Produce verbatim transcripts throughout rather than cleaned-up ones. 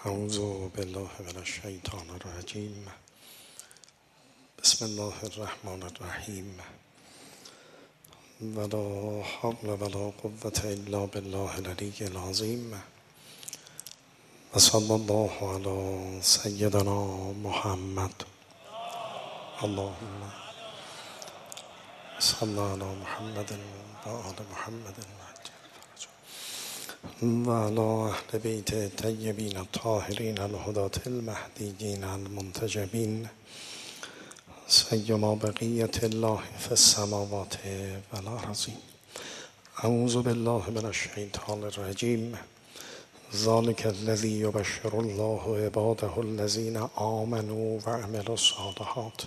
اعوذ بالله من الشیطان الرجیم. بسم الله الرحمن الرحیم. ولا حول ولا قوة الا بالله العلی العظیم. و صلی الله علی سیدنا محمد. اللهم صل علی محمد و آل محمد و علی اهل بیت الطیبین الطاهرین الهداة المهدیین المنتجبین سیما بقیة الله فی السماوات والارضین. اعوذ بالله من الشیطان الرجیم. ذلک الذی یبشر الله عباده الذین آمنوا وعملوا الصالحات.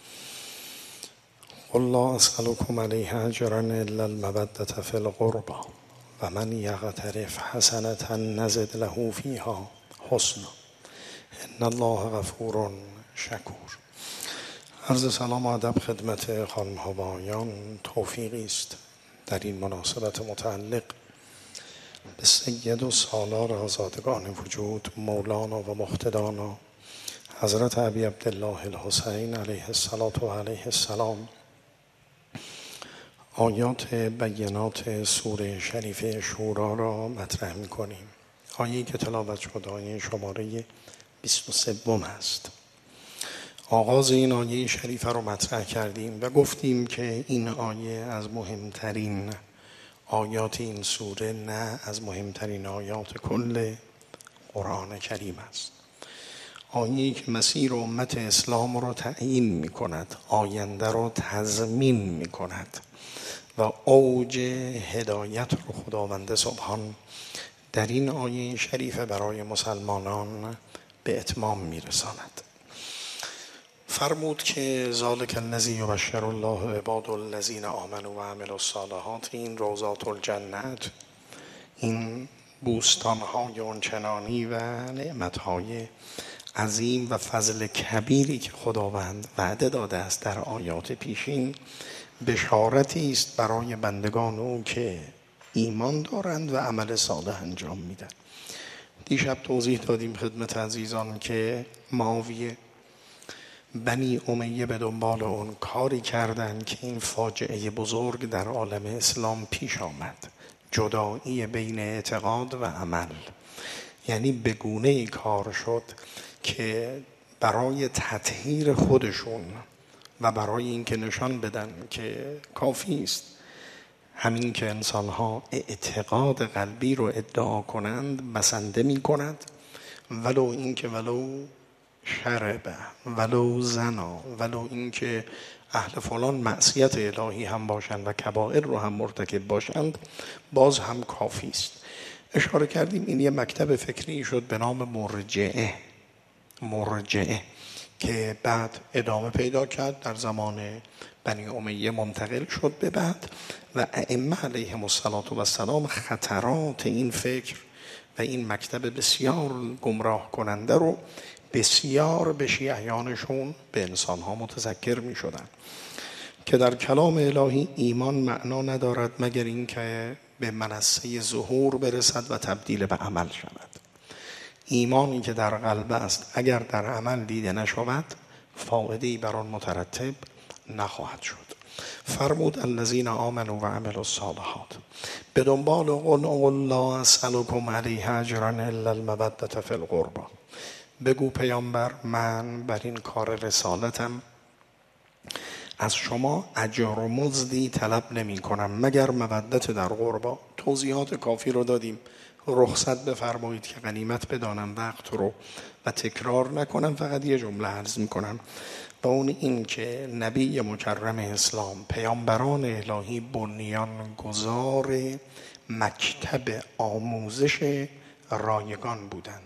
قل لا اسألكم علیه اجرا الا المودة فی القربى و من یغترف حسنة نزد له فیها حسنا ان الله غفور شکور. عرض سلام و ادب خدمت خانم ها و آقایان. توفیقی است در این مناسبت متعلق به سید و سالار آزادگان وجود مولانا و مقتدانا حضرت ابی عبدالله الحسین علیه الصلاة و علیه السلام آیات بینات سوره شریف شورا را مطرح می کنیم. آیه‌ای که تلاوت شد آیه شماره بیست و سه است. آغاز این آیه شریفه رو مطرح کردیم و گفتیم که این آیه از مهمترین آیات این سوره، نه از مهمترین آیات کل قرآن کریم است. آیه‌ای که مسیر امت اسلام رو تعیین می کند، آینده رو تضمین می کند و اوج هدایت رو خداوند سبحان در این آیه شریفه برای مسلمانان به اتمام میرساند. فرمود که ذالک الذی یبشر الله عباده الذین آمنوا و عملوا الصالحات، این روضات الجنت، این بوستان‌های آنچنانی و نعمت‌های عظیم و فضل کبیری که خداوند وعده داده است در آیات پیشین، بشارتی است برای بندگان او که ایمان دارند و عمل صالح انجام میدن. دیشب توضیح دادیم خدمت عزیزان که معاویه بنی امیه به دنبال اون کاری کردن که این فاجعه بزرگ در عالم اسلام پیش آمد، جدایی بین اعتقاد و عمل. یعنی به گونه‌ای کار شد که برای تطهیر خودشون و برای اینکه نشان بدن که کافی است همین که انسان‌ها اعتقاد قلبی رو ادعا کنند بسنده می کند، ولو اینکه ولو شربه ولو زنا ولو اینکه اهل فلان معصیت الهی هم باشند و کبائر رو هم مرتکب باشند، باز هم کافی است. اشاره کردیم این یه مکتب فکری شد به نام مرجعه. مرجعه که بعد ادامه پیدا کرد، در زمان بنی امیه منتقل شد به بعد و ائمه علیهم السلام خطرات این فکر و این مکتب بسیار گمراه کننده رو بسیار به شیعیانشون به انسانها متذکر می شدن که در کلام الهی ایمان معنا ندارد مگر این که به منصه ظهور برسد و تبدیل به عمل شود. ایمانی که در قلب است اگر در عمل دیده نشود فایده‌ای بر آن مترتب نخواهد شد. فرمود الذین آمنوا و عملوا الصالحات. به دنبال قل لا اسألكم علیه اجرا الا المودة فی القربى. بگو پیامبر من بر این کار رسالتم از شما اجر و مزدی طلب نمی کنم مگر مودت در قربا. توضیحات کافی رو دادیم. رخصت بفرمایید که غنیمت بدانم وقت رو و تکرار نکنم، فقط یه جمله عرض میکنم و اون این که نبی مکرم اسلام، پیامبران الهی بنیان گذار مکتب آموزش رایگان بودند.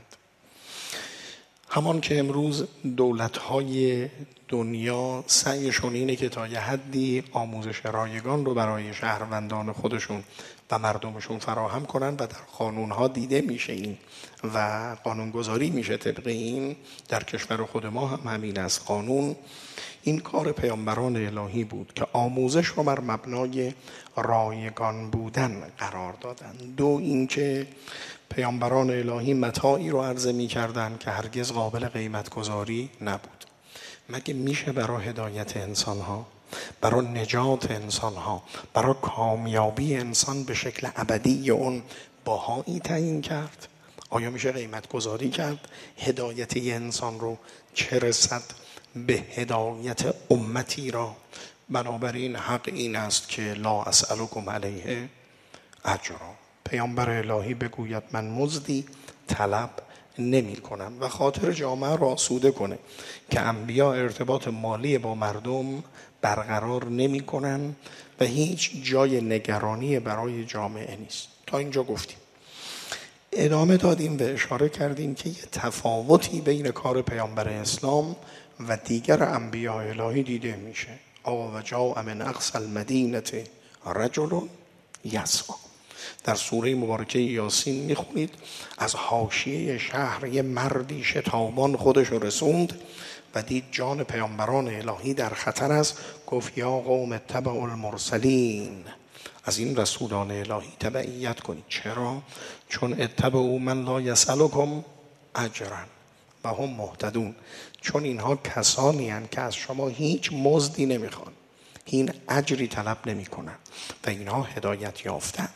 همان که امروز دولت‌های دنیا سعیشون اینه که تا یه حدی آموزش رایگان رو برای شهروندان خودشون و مردمشون فراهم کنن و در قانونها دیده میشه این و قانونگذاری میشه طبق این. در کشور خود ما هم همین است. قانون این کار پیامبران الهی بود که آموزش رو بر مبنای رایگان بودن قرار دادن. دو اینکه پیامبران الهی متاعی رو عرضه می‌کردن که هرگز قابل قیمت گذاری نبود. مگه میشه برای هدایت انسان‌ها، برای نجات انسان‌ها، برای کامیابی انسان به شکل ابدی اون بهایی تعیین کرد؟ آیا میشه قیمت گذاری کرد هدایت یه انسان رو، چه رسد به هدایت امتی را؟ بنابراین حق این است که لا اسألکم علیه اجرا. پیامبر الهی بگوید من مزدی طلب نمی کنم و خاطر جامعه را آسوده کنه که انبیا ارتباط مالی با مردم برقرار نمی کنن و هیچ جای نگرانی برای جامعه نیست. تا اینجا گفتیم. ادامه دادیم و اشاره کردیم که یه تفاوتی بین کار پیامبر اسلام و دیگر انبیاء الهی دیده میشه. آقا و جاء من اقصی المدینه رجل یسعی. در سوره مبارکه یاسین میخونید از حاشیه شهر یه مردی شتابان خودش رو رسوند و دید جان پیامبران الهی در خطر است. گفت یا قوم اتبعوا المرسلین، از این رسولان الهی تبعیت کنید. چرا؟ چون اتبعوا من لا یسألکم اجرا و هم مهتدون. چون اینها کسانی هستند که از شما هیچ مزدی نمیخوان، این اجری طلب نمی کنن و اینها هدایت یافتند.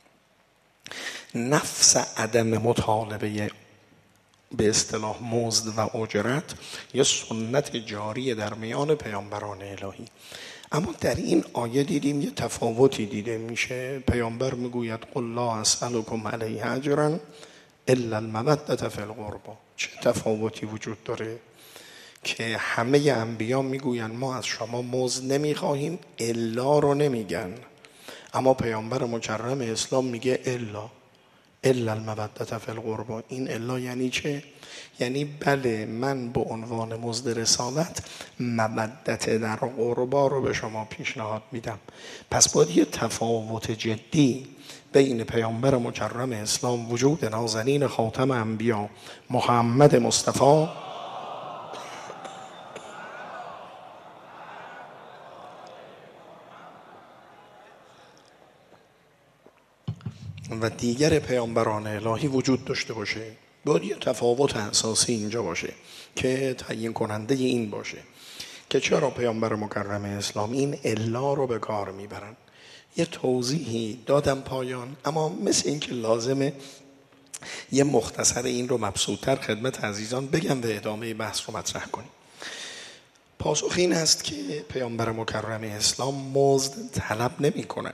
نفس عدم مطالبه به اصطلاح مزد و اجرت یا سنت جاری در میان پیامبران الهی. اما در این آیه دیدیم یه تفاوتی دیده میشه. پیامبر میگوید قل لا اسألکم علیه اجرا الا المودة فی القربى. چه تفاوتی وجود داره که همه انبیا میگوین ما از شما مزد نمیخواهیم، الا رو نمیگن، اما پیامبر مکرم اسلام میگه الا الا المودة فی القربى. این الا یعنی چه؟ یعنی بله من به عنوان مزد رسالت مودت در قربا رو به شما پیشنهاد میدم. پس باید یه تفاوت جدی بین پیامبر مکرم اسلام وجود نازنین خاتم انبیا محمد مصطفی و دیگر پیامبران الهی وجود داشته باشه. باید یه تفاوت اساسی اینجا باشه که تعیین کننده این باشه که چرا پیامبر مکرم اسلام این الا رو به کار میبرن. یه توضیحی دادم پایان، اما مثل این که لازمه یه مختصر این رو مبسوط‌تر خدمت عزیزان بگم و ادامه بحث رو مطرح کنیم. پاسخ این است که پیامبر مکرم اسلام مزد طلب نمی کند،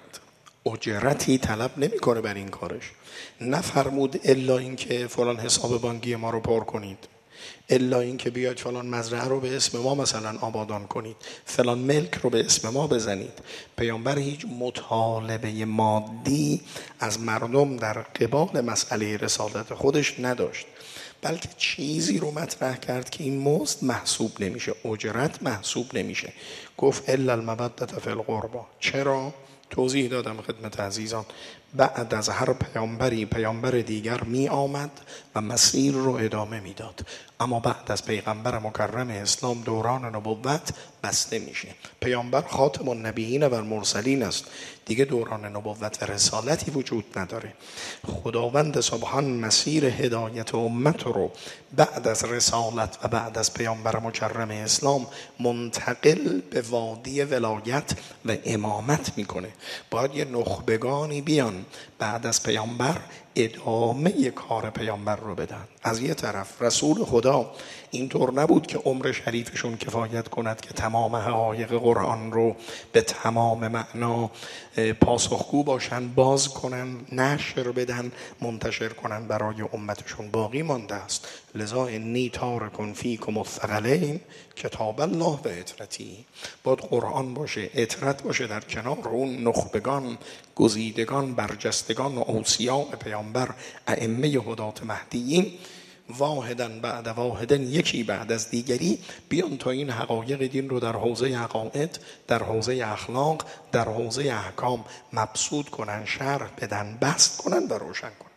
اجرتی طلب نمی کنه بر این کارش. نفرمود الا این که فلان حساب بانکی ما رو پر کنید، الا این که بیاید فلان مزرعه رو به اسم ما مثلا آبادان کنید، فلان ملک رو به اسم ما بزنید. پیامبر هیچ مطالبه مادی از مردم در قبال مسئله رسالت خودش نداشت، بلکه چیزی رو مطرح کرد که این مزد محسوب نمیشه، اجرت محسوب نمیشه. گفت الا المودة فی القربى. چرا؟ توضیح دادم خدمت عزیزان. بعد از هر پیامبری پیامبر دیگر می آمد و مسیر رو ادامه می داد، اما بعد از پیغمبر مکرم اسلام دوران نبوت بسته میشه. پیامبر خاتم النبیین و المرسلین است، دیگه دوران نبوت و رسالتی وجود نداره. خداوند سبحان مسیر هدایت امت رو بعد از رسالت و بعد از پیامبر مکرم اسلام منتقل به وادی ولایت و امامت میکنه. باید یه نخبگانی بیان بعد از پیامبر ادامه کار پیامبر رو بدن. از یه طرف رسول خدا اینطور نبود که عمر شریفشون کفایت کند که تمام حقایق قرآن رو به تمام معنا پاسخگو باشن، باز کنن، نشر بدن، منتشر کنن برای امتشون. باقی مانده است. لذا انی تارک فیکم الثقلین کتاب الله و عترتی. باید قرآن باشه، عترت باشه در کنار اون نخبگان، گزیدگان، برجستگان و اوصیاء پیامبر، ائمه هدات مهدیین واحدن بعد واحدن، یکی بعد از دیگری، بیان تا این حقایق دین رو در حوزه عقاید، در حوزه اخلاق، در حوزه احکام مبسوط کنن، شرح بدن، بسط کنن و روشن کنن.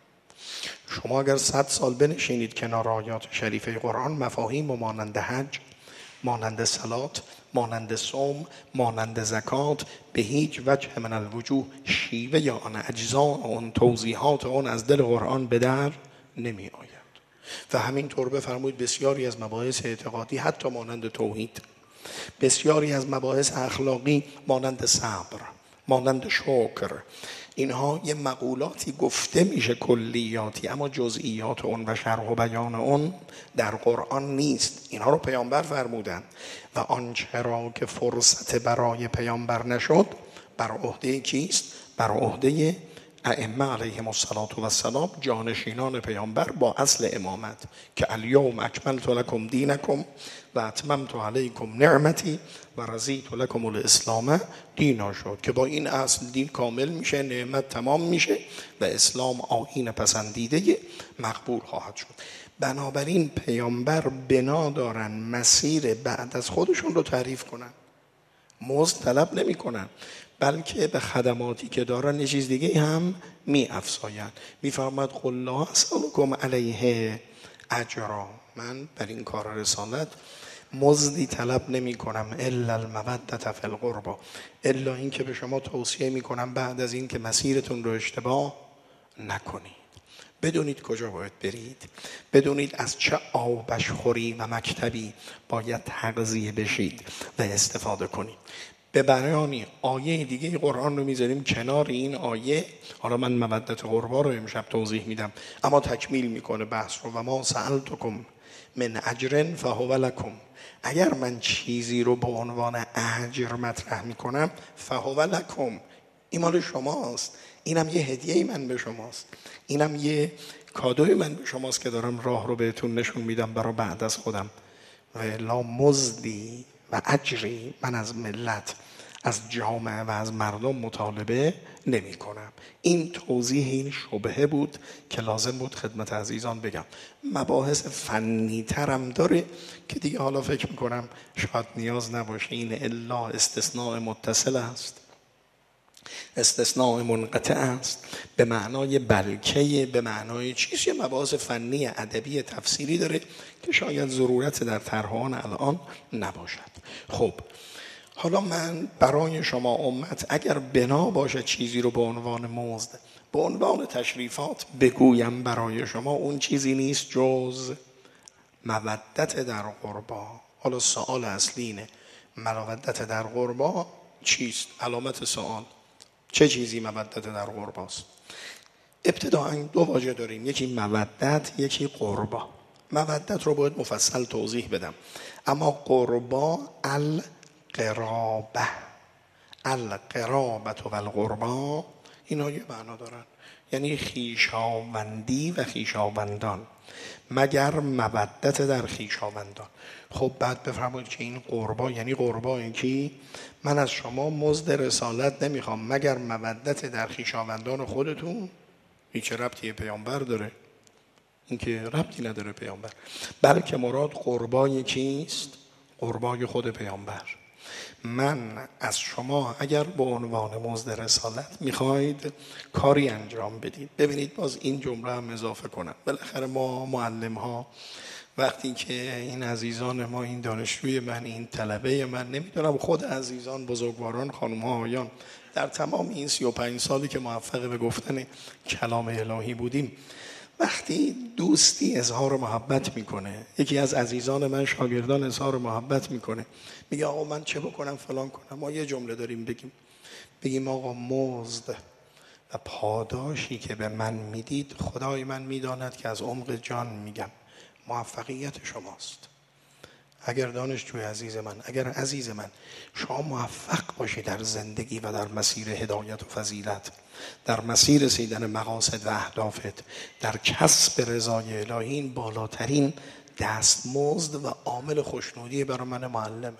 شما اگر صد سال بنشینید کنار آیات شریفه قرآن، مفاهیم و مانند حج، مانند صلات، مانند صوم، مانند زکات، به هیچ وجه من الوجوه شیوه یا آن اجزا آن توضیحات آن از دل قرآن به در نمی آید. و همینطور بفرمایید بسیاری از مباحث اعتقادی حتی مانند توحید، بسیاری از مباحث اخلاقی مانند صبر، مانند شکر، اینها یه مقولاتی گفته میشه کلیاتی، اما جزئیات اون و شرح و بیان اون در قرآن نیست. اینها رو پیامبر فرمودند و آنچه را که فرصت برای پیامبر نشد بر عهده کیست؟ بر عهده ائمه علیهم السلام، جانشینان پیامبر با اصل امامت که الیوم اکملت لکم دینکم و اتممت علیکم نعمتی و رضیت لکم الاسلام دینا شد، که با این اصل دین کامل میشه، نعمت تمام میشه و اسلام آیین پسندیده مقبول خواهد شد. بنابراین پیامبر بنا دارن مسیر بعد از خودشون رو تعریف کنن، مزد طلب نمی کنن، بلکه به خدماتی که دارن یه چیز دیگه هم می افزاین. می فرماید قل لا اسألکم علیه اجرا، من بر این کار رسالت مزدی طلب نمی کنم الا المودة فی القربى، الا این که به شما توصیه می کنم بعد از این که مسیرتون رو اشتباه نکنید، بدونید کجا باید برید، بدونید از چه آبشخوری و مکتبی باید تغذیه بشید و استفاده کنید. به بیانی آیه دیگه قرآن رو میذاریم کنار این آیه. حالا من مودت قربا رو امشب توضیح میدم، اما تکمیل میکنه بحث رو. و ما سألتکم من اجر فهو لکم، اگر من چیزی رو به عنوان اجر مطرح میکنم فهو لکم، این مال شماست، اینم یه هدیه من به شماست، اینم یه کادوی من به شماست که دارم راه رو بهتون نشون میدم برای بعد از خودم. و الا مزدی و اجری من از ملت، از جامعه و از مردم مطالبه نمی کنم. این توضیح این شبهه بود که لازم بود خدمت عزیزان بگم. مباحث فنی ترم داره که دیگه حالا فکر میکنم شاید نیاز نباشه. این الا استثناء متصل است، استثناء منقطع است، به معنای بلکه، به معنای چیز، یه مباحث فنی ادبی تفسیری داره که شاید ضرورت در طرحان الان نباشد. خب حالا من برای شما امت اگر بنا باشه چیزی رو به عنوان مزد، به عنوان تشریفات بگویم برای شما، اون چیزی نیست جز مودت در قربا. حالا سوال اصلی اینه، مودت در قربا چیست؟ علامت سوال، چه چیزی مودت در قرباست؟ ابتداء دو واژه داریم، یکی مودت، یکی قربا. مودت رو باید مفصل توضیح بدم، اما قربا القرابه، القرابت و القربا، اینا یه معنا دارن، یعنی خویشاوندی و خویشاوندان، مگر مودت در خویشاوندان. خب بعد بفرمایید که این قربا یعنی قربا این کی؟ من از شما مزد رسالت نمیخوام مگر مودت در خویشاوندان خودتون. این چه ربطی پیامبر داره؟ این که ربطی نداره پیامبر، بلکه مراد قربای کیست؟ قربای خود پیامبر. من از شما اگر به عنوان مزد رسالت میخواید کاری انجام بدید، ببینید باز این جمله هم اضافه کنم، بالاخره ما معلم ها وقتی که این عزیزان ما، این دانشجوی من، این طلبه من، نمیدونم خود عزیزان، بزرگواران، خانم ها، آیان، در تمام این سی و پنج سالی که موفق به گفتن کلام الهی بودیم، وقتی دوستی اظهار محبت میکنه، یکی از عزیزان من شاگردان اظهار محبت میکنه، میگه آقا من چه بکنم فلان کنم، ما یه جمله داریم بگیم، بگیم آقا مزد و پاداشی که به من میدید خدای من میداند که از عمق جان میگم موفقیت شماست. اگر دانشجوی عزیز من، اگر عزیز من شما موفق باشی در زندگی و در مسیر هدایت و فضیلت، در مسیر رسیدن مقاصد و اهدافت، در کسب رضای الهی، این بالاترین دستمزد و عامل خوشنودی برای من معلمه.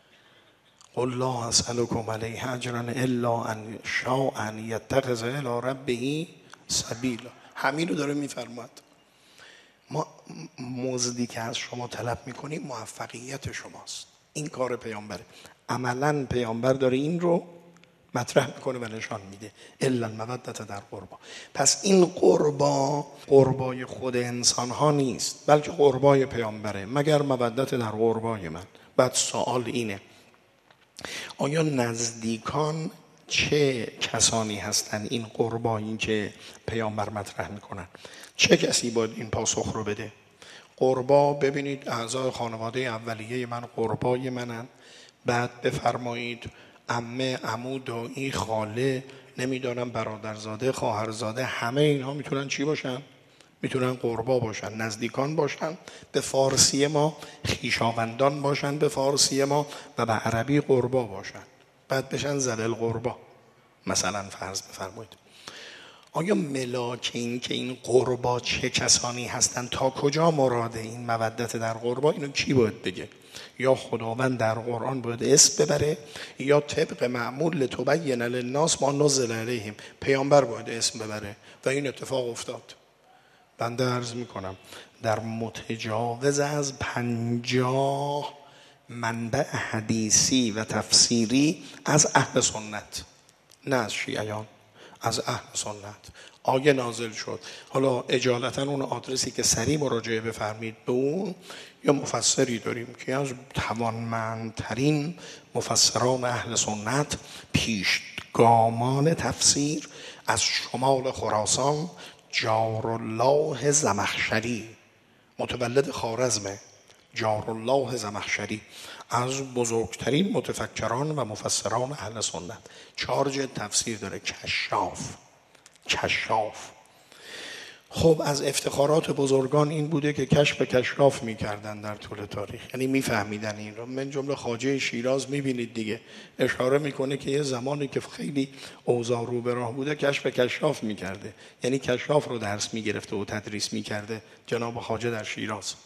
قل لا اسألکم علیه اجرا الا ان شاء ان یتخذ الی ربه سبیلا. همین رو داره میفرماد. ما مزدی که از شما طلب میکنیم موفقیت شماست. این کار پیامبره. عملا پیامبر داره این رو مطرح میکنه و نشان میده. الا المودة در قربا. پس این قربا قربای خود انسان ها نیست، بلکه قربای پیامبره. مگر مودت در قربای من. بعد سوال اینه آیا نزدیکان چه کسانی هستند این قربایی که پیامبر مطرح میکنن؟ چه کسی باید این پاسخ رو بده؟ قربا ببینید اعضای خانواده اولیه من قربای منن. بعد بفرمایید عمه، عمو، دایی، خاله، نمیدانم برادرزاده، خواهرزاده، همه اینها میتونن چی باشن؟ میتونن قربا باشن، نزدیکان باشن. به فارسی ما خویشاوندان باشن، به فارسی ما، و به عربی قربا باشن. بعد بشن ذل قربا مثلا فرض بفرمایید. آیا ملاک این که این قربا چه کسانی هستند، تا کجا مراده این مودت در قربا، اینو کی باید بگه؟ یا خداوند در قرآن باید اسم ببره، یا طبق معمول لتبین للناس ما نزل علیهم پیامبر باید اسم ببره؟ و این اتفاق افتاد. بنده عرض میکنم در متجاوز از پنجاه منبع حدیثی و تفسیری از اهل سنت، نه از شیعیان، از اهل سنت آیه نازل شد. حالا اجالتا اون آدرسی که سریع مراجعه بفرمید به اون، یا مفسری داریم که از توانمندترین مفسران اهل سنت، پیشگامان تفسیر، از شمال خراسان، جارالله زمخشری، متولد خوارزمه، جارالله زمخشری، از بزرگترین متفکران و مفسران اهل سنت، چهار جلد تفسیر داره. کشاف کشاف خب از افتخارات بزرگان این بوده که کشف کشاف میکردن در طول تاریخ، یعنی میفهمیدن این رو. من جمله خواجه شیراز میبینید دیگه اشاره میکنه که یه زمانی که خیلی اوضاع رو به راه بوده کشف کشاف میکرده، یعنی کشاف رو درس میگرفته و تدریس میکرده جناب خواجه در شیراز.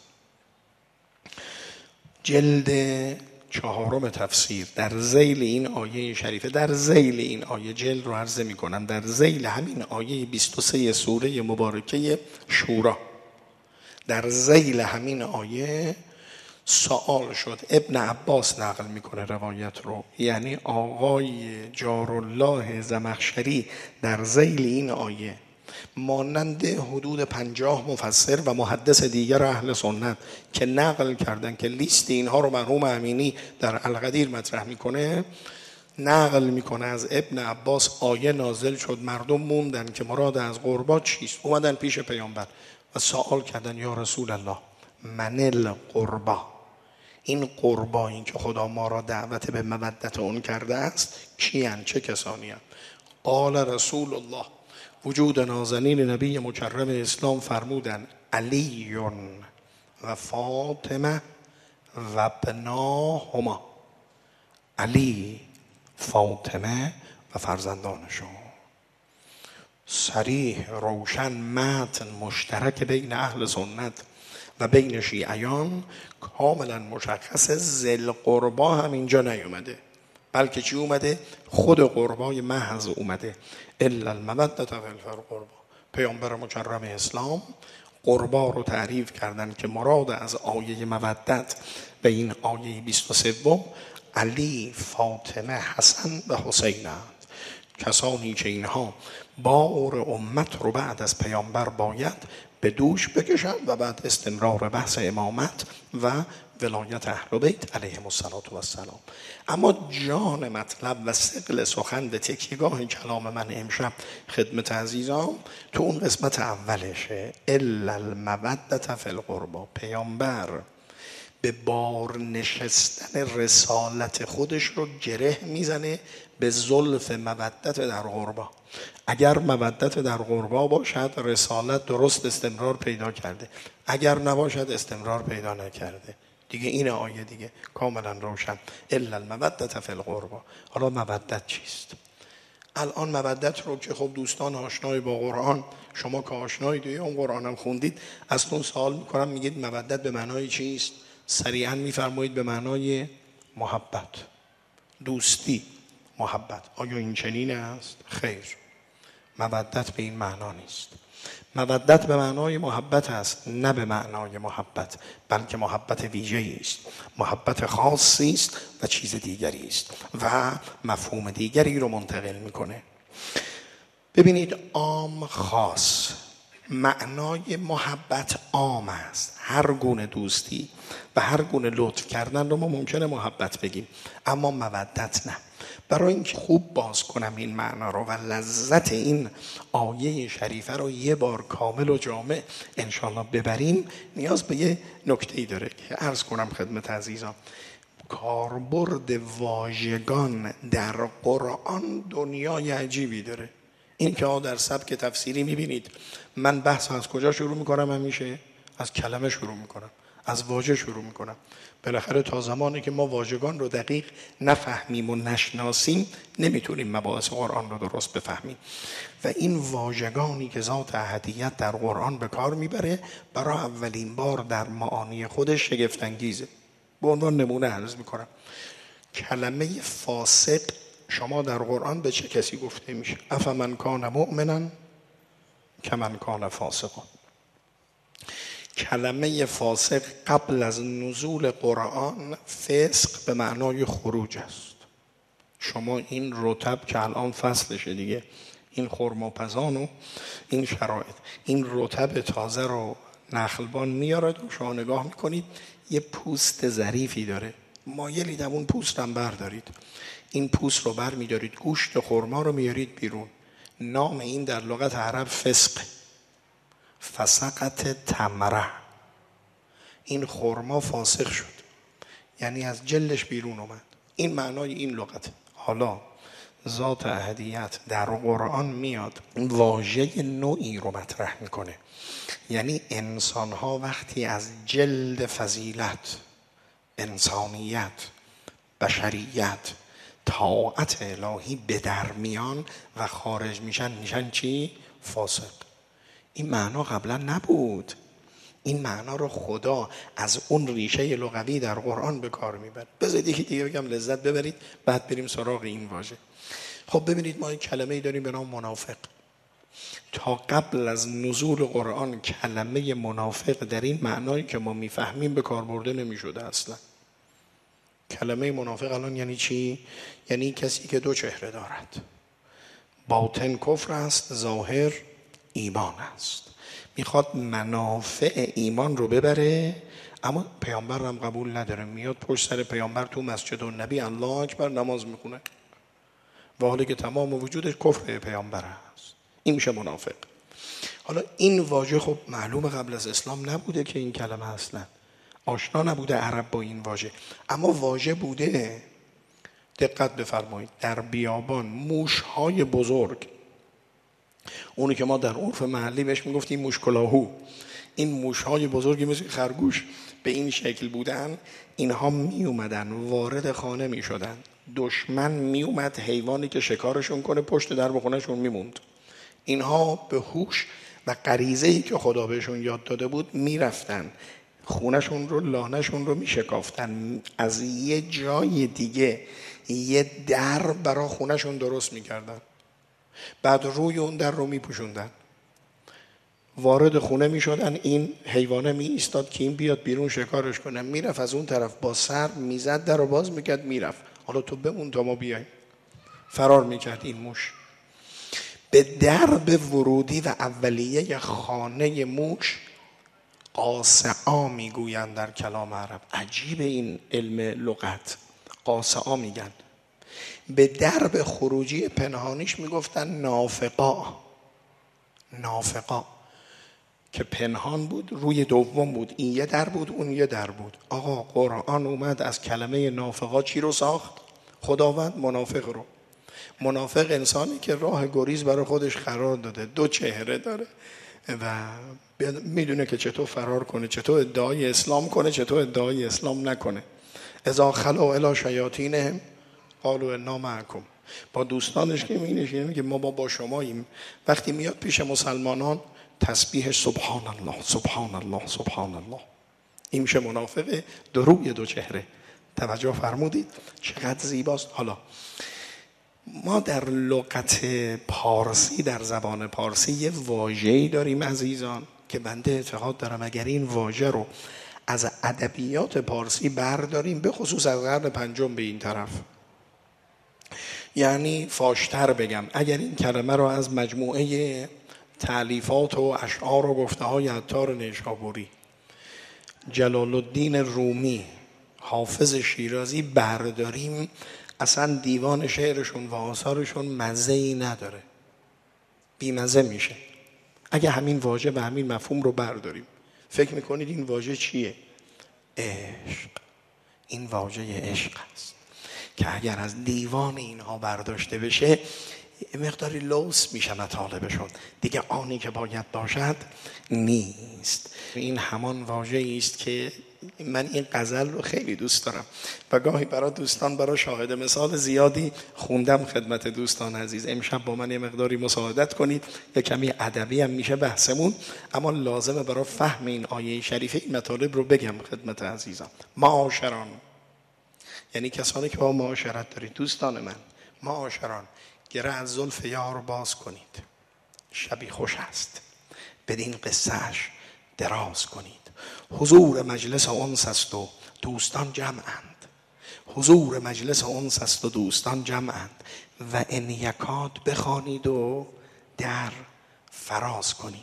جلد چهارم تفسیر در ذیل این آیه شریفه، در ذیل این آیه، جلد رو عرض می کنم، در ذیل همین آیه بیست و سه سوره مبارکه شورا، در ذیل همین آیه سوال شد. ابن عباس نقل میکنه روایت رو، یعنی آقای جارالله زمخشری در ذیل این آیه مانند حدود پنجاه مفسر و محدث دیگر اهل سنت که نقل کردن که لیست اینها رو مرحوم امینی در القدیر مطرح میکنه، نقل میکنه از ابن عباس آیه نازل شد، مردم موندن که مراد از قربا چیست، اومدن پیش پیامبر و سوال کردن یا رسول الله من القربا، این قربا، این که خدا ما را دعوت به مودت اون کرده است، کیان، چه کسانی هستند؟ قال رسول الله، وجود نازنین نبی مکرم اسلام فرمودن علی و فاطمه و ابناهما، علی، فاطمه و فرزندانشون. صریح، روشن، متن مشترک بین اهل سنت و بین شیعیان، کاملا مشخص. ذل قربا هم اینجا نیومده، بلکه چی اومده؟ خود قربای محض اومده. الا المودة فی القربا. پیامبر مکرم اسلام قربا رو تعریف کردن که مراد از آیه مودت به این آیه بیست و سه علی، فاطمه، حسن و حسین است، کسانی که اینها بار امت رو بعد از پیامبر باید به دوش بکشند و بعد استمرار بحث امامت و ولایت اهل بیت علیهم السلام. اما جان مطلب و ثقل سخن به تکیهگاه کلام من امشب خدمت عزیزان تو اون قسمت اولشه. الا المودة فی القربا. پیامبر به بار نشستن رسالت خودش رو گره میزنه به زلف مودت در قربا. اگر مودت در قربا باشد رسالت درست استمرار پیدا کرده، اگر نباشد استمرار پیدا نکرده. دیگه این آیه دیگه کاملا روشن. الا المودة فی القربا. حالا مودت چیست؟ الان مودت رو که خب دوستان آشنای با قرآن، شما که آشنایی دیگه اون قرآن هم خوندید، از اون سوال میکنم میگید مودت به معنای چیست؟ سریعا میفرمایید به معنای محبت، دوستی، محبت. آیا این چنین است؟ خیر، مودت به این معنا نیست. مودت به معنای محبت است، نه به معنای محبت، بلکه محبت ویژه‌ای است، محبت خاصی است و چیز دیگری است و مفهوم دیگری رو منتقل میکنه. ببینید، عام خاص، معنای محبت عام است. هر گونه دوستی و هر گونه لطف کردن رو ما ممکنه محبت بگیم، اما مودت نه. برای اینکه خوب باز کنم این معنا رو و لذت این آیه شریفه رو یه بار کامل و جامع انشالله ببریم، نیاز به یه نکته‌ای داره که عرض کنم خدمت عزیزان. کاربرد واژگان در قرآن دنیای عجیبی داره. این که ها در سبک تفسیری میبینید من بحث از کجا شروع میکنم؟ همیشه از کلمه شروع میکنم، از واژه شروع میکنم. بالاخره تا زمانی که ما واژگان رو دقیق نفهمیم و نشناسیم نمیتونیم مباحث قرآن رو درست بفهمیم. و این واژگانی که ذات احدیت در قرآن به کار میبره برای اولین بار در معانی خودش شگفت انگیزه. به عنوان نمونه عرض میکنم، کلمه فاسق شما در قرآن به چه کسی گفته میشه؟ افمن کان مؤمنا کمن کان فاسقا. کلمه فاسق قبل از نزول قرآن فسق به معنای خروج است. شما این رطب که الان فصلشه دیگه، این خرماپزان و این شرایط، این رطب تازه رو نخلبان میارد و شما نگاه میکنید یه پوست ظریفی داره، مایلید اون پوست هم بردارید، این پوست رو بر میدارید، گوشت خرما رو میارید بیرون. نام این در لغت عرب فسق، فسقت تمره. این خرما فاسق شد، یعنی از جلدش بیرون اومد. این معنای این لغت. حالا ذات احدیت در قرآن میاد واژه نوعی رو مطرح میکنه، یعنی انسان ها وقتی از جلد فضیلت، انسانیت، بشریت، طاعت الهی به در میان و خارج میشن، میشن چی؟ فاسق. این معنا قبلا نبود. این معنا رو خدا از اون ریشه لغوی در قرآن به کار میبره. بذارید یکی دیگه بگم لذت ببرید، بعد بریم سراغ این واژه. خب ببینید، ما این کلمه‌ای داریم به نام منافق. تا قبل از نزول قرآن کلمه منافق در این معنایی که ما میفهمیم به کار برده نمیشده اصلا. کلمه منافق الان یعنی چی؟ یعنی کسی که دو چهره دارد، باطن کفر است، ظاهر ایمان است. میخواد منافع ایمان رو ببره، اما پیامبر هم قبول نداره. میاد پشت سر پیامبر تو مسجد النبی الله اکبر نماز میخونه، و حالی که تمام وجودش کفر پیامبر است. این میشه منافق. حالا این واژه خب معلومه قبل از اسلام نبوده که این کلمه اصلا آشنا نبوده عرب با این واژه، اما واژه بوده. دقت بفرمایید، در بیابان موشهای بزرگ، اونی که ما در عرف محلی بهش میگفتیم موش کلاهو، این موشهای بزرگی مثل خرگوش به این شکل بودن، اینها می اومدن وارد خانه می شدن، دشمن می اومد حیوانی که شکارشون کنه پشت در بخونهشون می موند. اینها به هوش و غریزه‌ای که خدا بهشون یاد داده بود می رفتن خونهشون رو، لانهشون رو می شکافتن، از یه جای دیگه یه در برای خونهشون درست می کردن، بعد روی اون در رو می پوشوندن، وارد خونه می شدن، این حیوانه می ایستاد که این بیاد بیرون شکارش کنه، می رفت از اون طرف با سر می زد، در رو باز می کرد می رفت، حالا تو بمون تا ما بیایم. فرار می کرد این موش. به درب ورودی و اولیه خانه موش قاصعا می گویند در کلام عرب. عجیب این علم لغت، قاصعا میگن. به درب خروجی پنهانیش میگفتن نافقا. نافقا که پنهان بود، روی دوم بود، این یه در بود اون یه در بود. آقا قرآن اومد از کلمه نافقا چی رو ساخت؟ خداوند منافق رو. منافق انسانی که راه گریز برای خودش قرار داده، دو چهره داره و میدونه که چطور فرار کنه، چطور ادعای اسلام کنه، چطور ادعای اسلام نکنه. اذا خلوا الی شیاطینهم قالوا انا معکم. با دوستانش که می‌نشینه که ما با با شماییم، وقتی میاد پیش مسلمانان تسبیحش سبحان الله سبحان الله سبحان الله. این میشه منافق دو روی دو چهره. توجه فرمودید چقدر زیباست. حالا ما در لغت پارسی، در زبان پارسی یه واژه‌ای داریم عزیزان که بنده اعتقاد دارم اگر این واژه رو از ادبیات پارسی برداریم، به خصوص از قرن پنجم به این طرف، یعنی فاشتر بگم، اگر این کلمه رو از مجموعه تألیفات و اشعار و گفته های عطار نیشابوری، جلال الدین رومی، حافظ شیرازی برداریم، اصلا دیوان شعرشون و آثارشون مزه‌ای نداره، بیمزه میشه. اگه همین واژه و همین مفهوم رو برداریم، فکر میکنید این واژه چیه؟ عشق. این واژه عشق است که اگر از دیوان اینها برداشته بشه مقداری لوس میشه مطالبشون، دیگه آنی که باید باشد نیست. این همان واژه‌ای است که من این غزل رو خیلی دوست دارم و گاهی برای دوستان، برای شاهد مثال زیادی خوندم خدمت دوستان عزیز. امشب با من یه مقداری مساعدت کنید، یه کمی ادبی هم میشه بحثمون، اما لازمه برای فهم این آیه شریفه این مطالب رو بگم خدمت عزیزان. معاشران، یعنی کسانی که با معاشرت دارید، دوستان من، معاشران گره از زلف یار باز کنید، شبی خوش است بدین قصهش دراز کنید. حضور مجلس انس است و دوستان جمعند، حضور مجلس انس است و دوستان جمعند و ان یکاد بخوانید و در فراز کنید.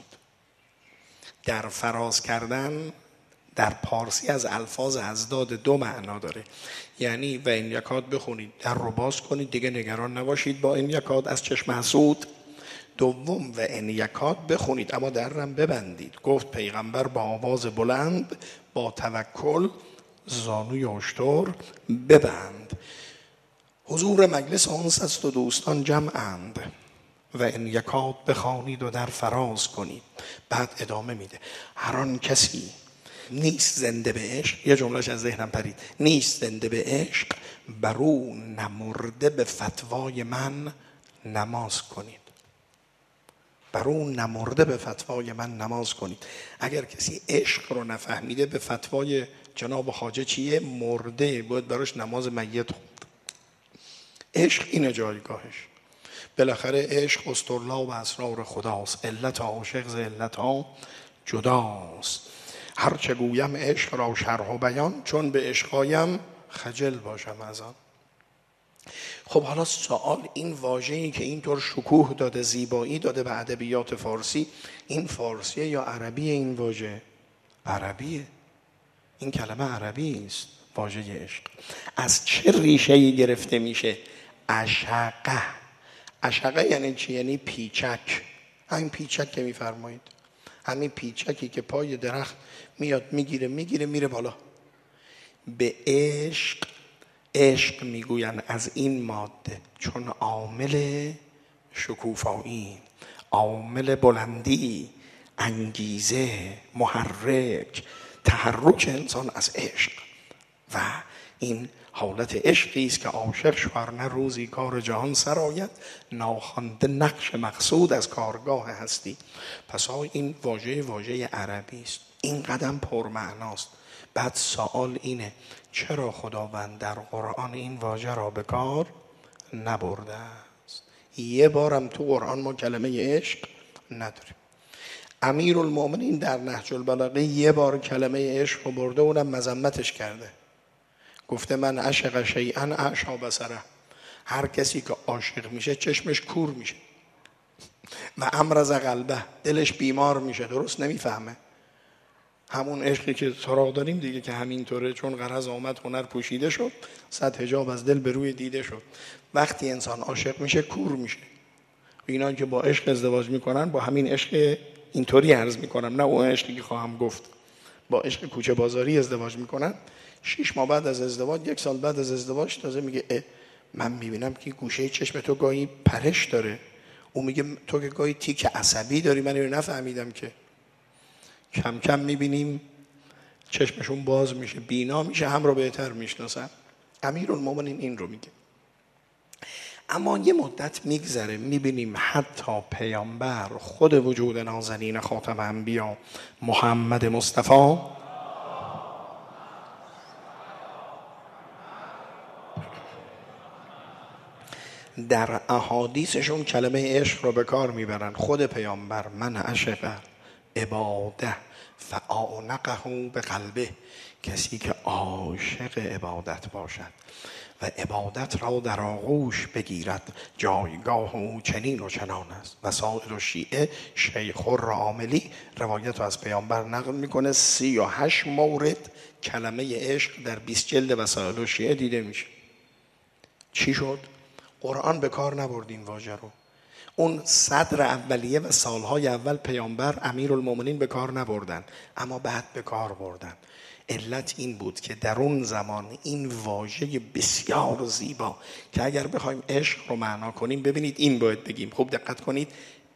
در فراز کردن در پارسی از الفاظ ازداد دو معنا داره، یعنی و این یکاد بخونید، در رو باز کنید، دیگه نگران نباشید با این یکاد از چشم حسود. دوم و این یکاد بخونید اما درم ببندید. گفت پیغمبر با آواز بلند، با توکل زانوی اشتر ببند. حضور مجلس انس است و دوستان جمعند و این یکاد بخوانید و در فراز کنید. بعد ادامه میده، هر آن کسی نیست زنده به عشق، یه جملهش از ذهنم پرید، نیست زنده به عشق بر او نمرده به فتوای من نماز کنید. بر او نمرده به فتوای من نماز کنید. اگر کسی عشق رو نفهمیده، به فتوای جناب خواجه چیه؟ مرده، باید براش نماز میت خوند. عشق اینه جایگاهش. بالاخره عشق اسطرلاب و اسرار خداست، علت عاشق ز علت ها جداست. هرچه گویم عشق را شرح و بیان، چون به عشقایم خجل باشم از آن. خب حالا سوال، این واژه‌ای که اینطور شکوه داده، زیبایی داده به ادبیات فارسی، این فارسیه یا عربیه؟ این واژه عربیه، این کلمه عربی است. واژه عشق از چه ریشه‌ای گرفته میشه؟ عشقه. عشقه یعنی چی؟ یعنی پیچک. همین پیچک که میفرمایید، همین پیچکی که پای درخت میاد میگیره میگیره میره بالا. به عشق، عشق میگوین از این ماده، چون عامل شکوفایی، عامل بلندی، انگیزه، محرک، تحرک انسان از عشق. و این حالت عشقی است که عاشق شوهر نه روزی کار جهان سرآید، ناخوانده نقش مقصود از کارگاه هستی. پس این واژه واژه عربی است، این قدم پرمعناست. بعد سوال اینه، چرا خداوند در قرآن این واژه را به کار نبرده است؟ یه بارم تو قرآن ما کلمه عشق نداریم. امیرالمومنین در نهج البلاغه یه بار کلمه عشق رو برده، اونم مذمتش کرده، گفته من عشق شیئا اعشی بصره. هر کسی که عاشق میشه چشمش کور میشه و امرض قلبه، دلش بیمار میشه، درست نمیفهمه. همون عشقی که سراغ داریم دیگه که همینطوره، چون غرض آمد هنر پوشیده شد، صد حجاب از دل به روی دیده شد. وقتی انسان عاشق میشه کور میشه. اینا که با عشق ازدواج میکنن با همین عشق اینطوری عرض میکنم، نه اون عشقی که خواهم گفت، با عشق کوچه بازاری ازدواج میکنن. شش ماه بعد از ازدواج، یک سال بعد از ازدواج تازه میگه اه من میبینم که گوشه چشم تو گاهی پرش داره. اون میگه تو که گاهی تیک عصبی داری، من اینو نفهمیدم که. کم کم میبینیم چشمشون باز میشه، بینا میشه، هم رو بهتر میشناسن. امیرالمومنین این رو میگه. اما یه مدت میگذره میبینیم حتی پیامبر، خود وجود نازنین خاتم انبیا محمد مصطفی، در احادیثشون کلمه عشق رو به کار میبرن. خود پیامبر من عشق عباده فاعنقه به قلبه، کسی که عاشق عبادت باشد و عبادت را در آغوش بگیرد جایگاه او چنین و چنان است. وسائل و شیعه شیخ الراملی روایت رو از پیامبر نقل میکنه، سی و هشت مورد کلمه عشق در بیست جلد وسائل و شیعه دیده میشه. چی شد؟ قرآن به کار نبرد این واژه رو. اون صدر اولیه و سالهای اول پیامبر امیرالمومنین به کار نبردن، اما بعد به کار بردن. علت این بود که در اون زمان این واژه بسیار زیبا که اگر بخوایم عشق رو معنا کنیم، ببینید این باید بگیم، خوب دقت کنید،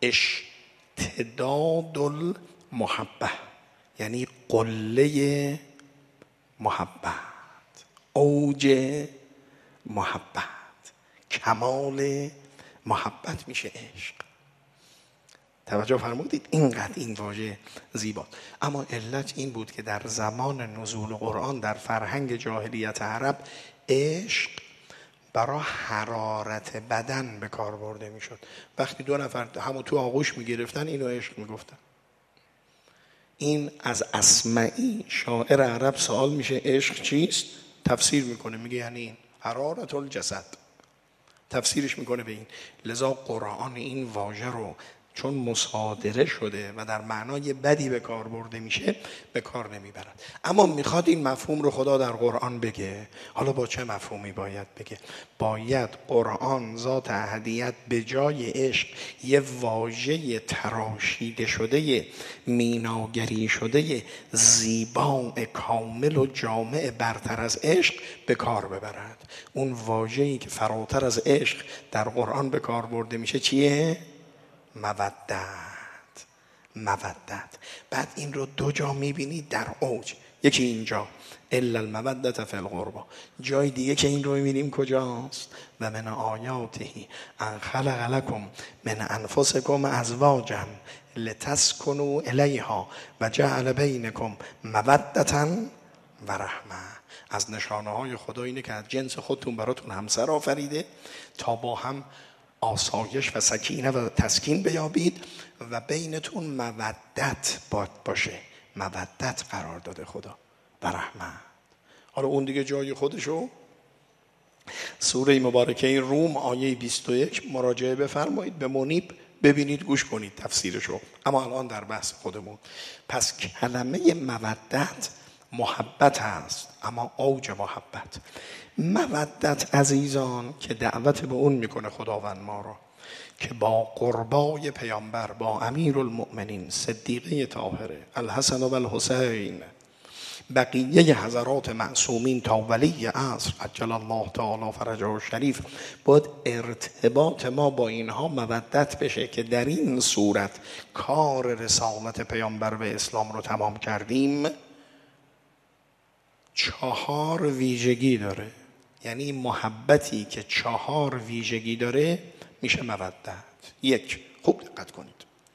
اشتداد المحبه یعنی قله محبت، اوج محبت، کمال محبت میشه عشق. توجه فرمودید؟ اینقدر این واژه زیباست. اما علت این بود که در زمان نزول قرآن در فرهنگ جاهلیت عرب عشق برای حرارت بدن به کار برده میشد. وقتی دو نفر همو تو آغوش میگرفتن اینو عشق میگفتن. این از اصمعی شاعر عرب سوال میشه عشق چیست؟ تفسیر میکنه، میگه یعنی این حرارت الجسد، تفسیرش میکنه به این. لذا قرآن این واژه رو چون مصادره شده و در معنای بدی به کار برده میشه به کار نمیبرد. اما میخواد این مفهوم رو خدا در قرآن بگه. حالا با چه مفهومی باید بگه؟ باید قرآن ذات احدیت به جای عشق یه واژه تراشیده شده، میناگری شده، زیبا، کامل و جامع برتر از عشق به کار ببرد. اون واژه‌ای که فراتر از عشق در قرآن به کار برده میشه چیه؟ مودت. مودت. بعد این رو دو جا میبینید در اوج، یکی اینجا الا المودت فی القربا، جای دیگه که این رو میبینیم کجاست؟ و من آیاته ان خلق لکم من انفسکم ازواجا لتسکنوا الیها و جعل بینکم مودة و رحمه. از نشانه های خدا اینه که از جنس خودتون براتون همسر آفریده تا با هم آسایش و سکینه و تسکین بیابید و بینتون مودت باشه. مودت قرار داده خدا و رحمت. حالا اون دیگه جای خودشو سوره مبارکه روم آیه بیست و یک مراجعه بفرمایید، به منیب ببینید، گوش کنید تفسیرشو. اما الان در بحث خودمون، پس کلمه مودت محبت هست، اما اوج محبت. مودت عزیزان که دعوت به اون میکنه خداوند ما را که با قربای پیامبر، با امیرالمؤمنین صدیقه طاهره الحسن و الحسین، بقیه حضرات معصومین تا ولی عصر عجل الله تعالی فرجه الشریف، باید ارتباط ما با اینها مودت بشه که در این صورت کار رسالت پیامبر به اسلام رو تمام کردیم. چهار ویژگی داره، یعنی محبتی که چهار ویژگی داره میشه مودت. یک، خوب دقت کنید،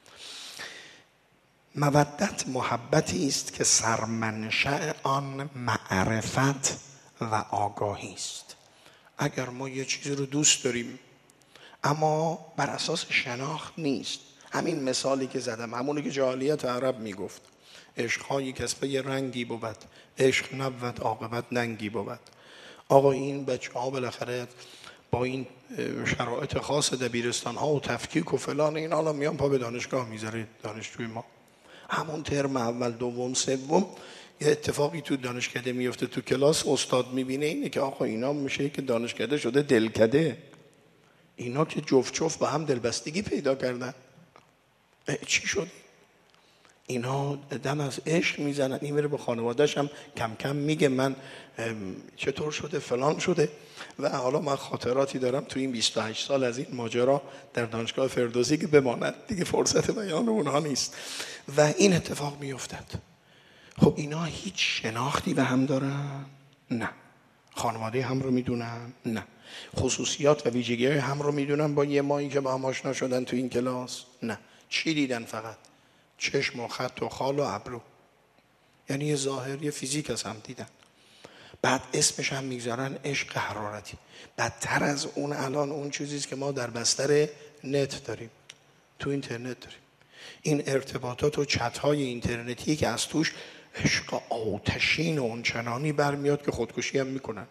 مودت محبتی است که سرمنشأ آن معرفت و آگاهی است. اگر ما یه چیزی رو دوست داریم اما بر اساس شناخت نیست، همین مثالی که زدم، همونی که جاهلیت عرب میگفت عشق‌های کسبه یه رنگی بود، عشق نبود عاقبت ننگی بود. آقا این بچه‌ها بالاخره با این شرایط خاص دبیرستان ها و تفکیک و فلان این حالا میان پا به دانشگاه میذاره دانشجوی ما، همون ترم اول دوم سوم یه اتفاقی تو دانشکده میفته، تو کلاس استاد میبینه اینه که آقا اینا میشه که دانشکده شده دلکده، اینا که جفت جفت با هم دلبستگی پیدا کردن. چی شد؟ اینا دم از عشق میزنن. این میره به خانواده‌اش هم کم کم میگه من چطور شده فلان شده. و حالا من خاطراتی دارم تو این بیست و هشت سال از این ماجرا در دانشگاه فردوسی که بماند دیگه فرصت بیان اونها نیست و این اتفاق میافتد. خب اینا هیچ شناختی به هم دارن؟ نه. خانواده هم رو میدونن؟ نه. خصوصیات و ویژگی‌های هم رو میدونن با یه ماهی که با هم آشنا شدن تو این کلاس؟ نه. چی دیدن؟ فقط چشم و خط و خال و ابرو، یعنی یه ظاهر، یه فیزیک از هم دیدن. بعد اسمش هم میگذارن عشق حرارتی. بدتر از اون الان اون چیزیست که ما در بستر نت داریم، تو اینترنت داریم. این ارتباطات و چت‌های اینترنتی که از توش عشق آتشین و اونچنانی برمیاد که خودکشی هم میکنن.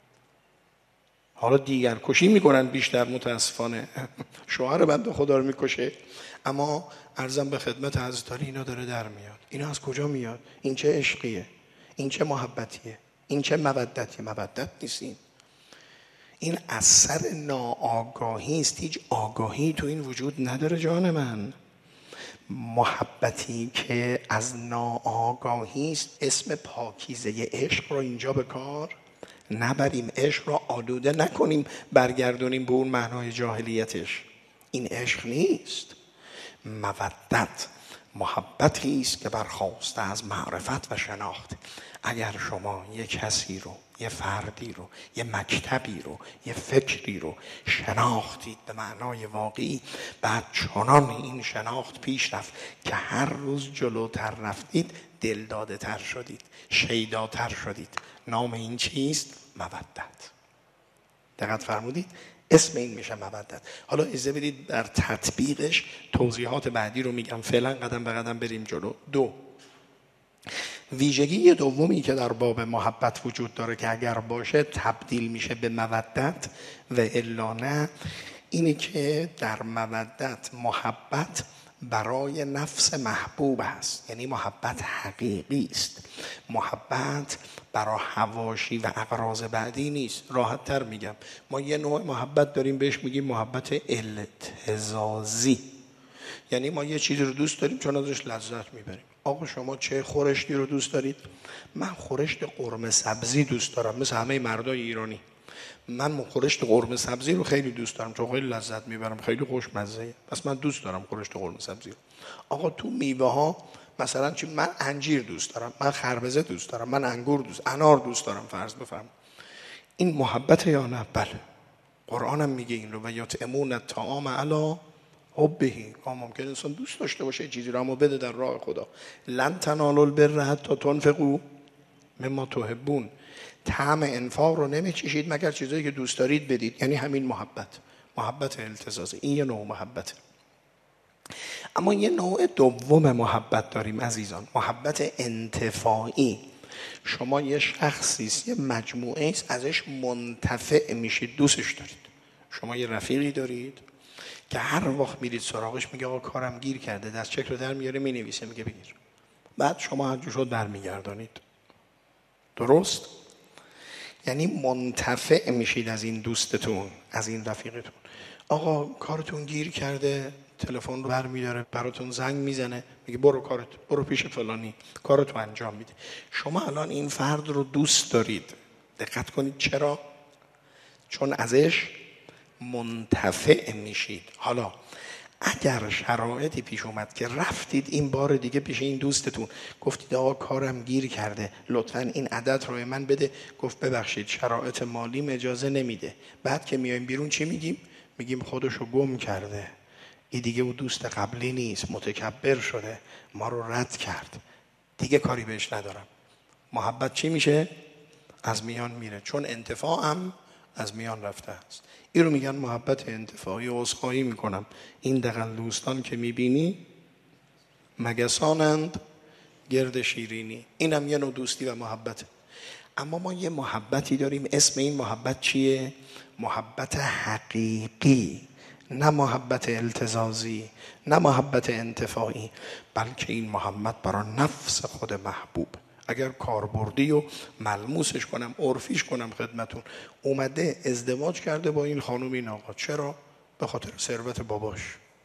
حالا دیگر کشی میکنن بیشتر متاسفانه. شوهر بنده خدا رو میکشه. اما عرضم به خدمت حضرت اینا داره در میاد. اینا از کجا میاد؟ این چه عشقیه؟ این چه محبتیه؟ این چه مودتیه؟ مودت نیستین. این اثر ناآگاهی است. هیچ آگاهی تو این وجود نداره جان من. محبتی که از ناآگاهی است، اسم پاکیزه عشق رو اینجا به کار نبریم. عشق را آلوده نکنیم برگردونیم به اون معنای جاهلیتش. این عشق نیست. مودت محبتی است که برخاسته از معرفت و شناخت. اگر شما یه کسی رو، یه فردی رو، یه مکتبی رو، یه فکری رو شناختید به معنای واقعی، بعد چنان این شناخت پیش رفت که هر روز جلوتر رفتید، دلداده تر شدید، شیداتر شدید. نام این چیست؟ مودت. دقت فرمودید؟ اسم این میشه مودت. حالا اجازه بدید در تطبیقش توضیحات بعدی رو میگم. فعلا قدم به قدم بریم جلو. دو، ویژگی دومی که در باب محبت وجود داره که اگر باشه تبدیل میشه به مودت و الا نه، اینی که در مودت محبت برای نفس محبوب هست. یعنی محبت حقیقی است. محبت برای حواشی و اغراض بعدی نیست. راحت تر میگم، ما یه نوع محبت داریم بهش میگیم محبت التزازی. یعنی ما یه چیزی رو دوست داریم چون ازش لذت میبریم. آقا شما چه خورشتی رو دوست دارید؟ من خورشت قرمه سبزی دوست دارم، مثل همه مردای ایرانی. من خورشت قرمه سبزی رو خیلی دوست دارم چون خیلی لذت میبرم، خیلی خوشمزه. پس من دوست دارم خورشت قرمه سبزی رو. آقا تو میوه ها مثلا چی؟ من انجیر دوست دارم، من خربزه دوست دارم، من انگور دوست، انار دوست دارم. فرض بفرمایید این محبت یا نه؟ بله. قرآن هم میگه این رو، و یطعمون الطعام علی حبه. ممکن انسان دوست داشته باشه چیزی رو اما بده در راه خدا. لن تنالوا البر حتی تنفقوا مما تحبون. طعم انفاق رو نمیچشید مگر چیزایی که دوست دارید بدید. یعنی همین محبت، محبت التزازی. این یه نوع محبته. اما یه نوع دوم محبت داریم عزیزان، محبت انتفاعی. شما یه شخصی است، یه مجموعه است، ازش منتفع میشید، دوستش دارید. شما یه رفیقی دارید که هر وقت میرید سراغش میگه آقا کارم گیر کرده، دست چک رو در میاره مینویسه، میگه بگیر. بعد شما هر جو شد برمیگردانید. درست؟ یعنی منتفع میشید از این دوستتون، از این رفیقتون. آقا کارتون گیر کرده، تلفن رو برمیداره، براتون زنگ میزنه، میگه برو کارت، برو پیش فلانی، کارتو انجام میده. شما الان این فرد رو دوست دارید. دقت کنید چرا؟ چون ازش منتفع میشید. حالا اگر شرایطی پیش اومد که رفتید این بار دیگه پیش این دوستتون گفتید آقا کارم گیر کرده، لطفاً این عدد رو من بده، گفت ببخشید شرایط مالیم اجازه نمیده. بعد که میایم بیرون چی میگیم؟ میگیم خودشو گم کرده، این دیگه او دوست قبلی نیست، متکبر شده، ما رو رد کرد، دیگه کاری بهش ندارم. محبت چی میشه؟ از میان میره، چون انتفاعم از میان رفته است. این رو میگن محبت انتفاعی. عذرخواهی میکنم، این دقل دوستان که میبینی مگسانند گرد شیرینی. اینم یه نوع دوستی و محبت. اما ما یه محبتی داریم، اسم این محبت چیه؟ محبت حقیقی. نه محبت التزازی، نه محبت انتفاعی، بلکه این محبت برای نفس خود محبوب. اگر کاربردی و ملموسش کنم، عرفیش کنم خدمتون، اومده ازدواج کرده با این خانم این آقا. چرا؟ به خاطر ثروت باباش.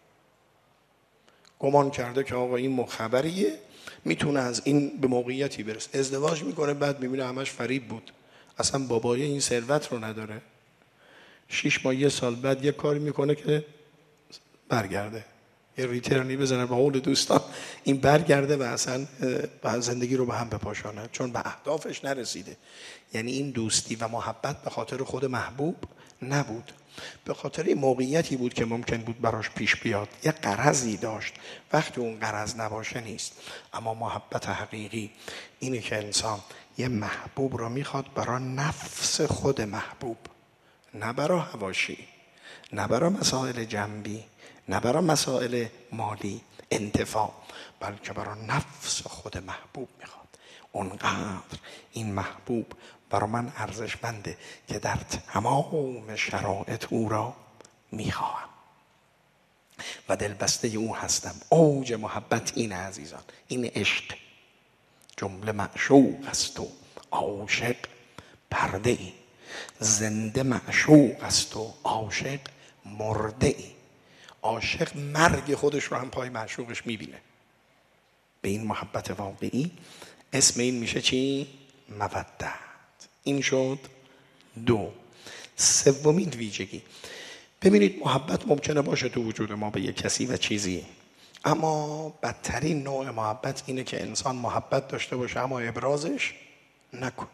گمان کرده که آقا این مخبریه، میتونه از این به موقعیتی برسه. ازدواج میکنه، بعد میبینه همش فریب بود، اصلا بابای این ثروت رو نداره. شیش ماه یه سال بعد یه کاری میکنه که برگرده، یه ریترنی بزنه به قول دوستان، این برگرده و اصلا زندگی رو به هم بپاشانه، چون به اهدافش نرسیده. یعنی این دوستی و محبت به خاطر خود محبوب نبود. به خاطر موقعیتی بود که ممکن بود براش پیش بیاد، یه غرضی داشت. وقتی اون غرض نباشه نیست. اما محبت حقیقی اینه که انسان یه محبوب رو میخواد برای نفس خود محبوب، نه برای حواشی، نه برای مسائل جنبی، نه برای مسائل مالی انتفاع، بلکه برای نفس خود محبوب میخواد. اونقدر این محبوب برای من ارزشمنده که در تمام شرایط او را میخواهم و دلبسته او هستم. اوج محبت این عزیزان، این عشق. جمله معشوق است و عاشق پرده ای، زنده معشوق است و عاشق مرده ای. عاشق مرگ خودش رو هم پای معشوقش میبینه. به این محبت واقعی اسم این میشه چی؟ مودت. این شد دو. سومین ویژگی، ببینید محبت ممکنه باشه تو وجود ما به یک کسی و چیزی، اما بدترین نوع محبت اینه که انسان محبت داشته باشه اما ابرازش نکنه.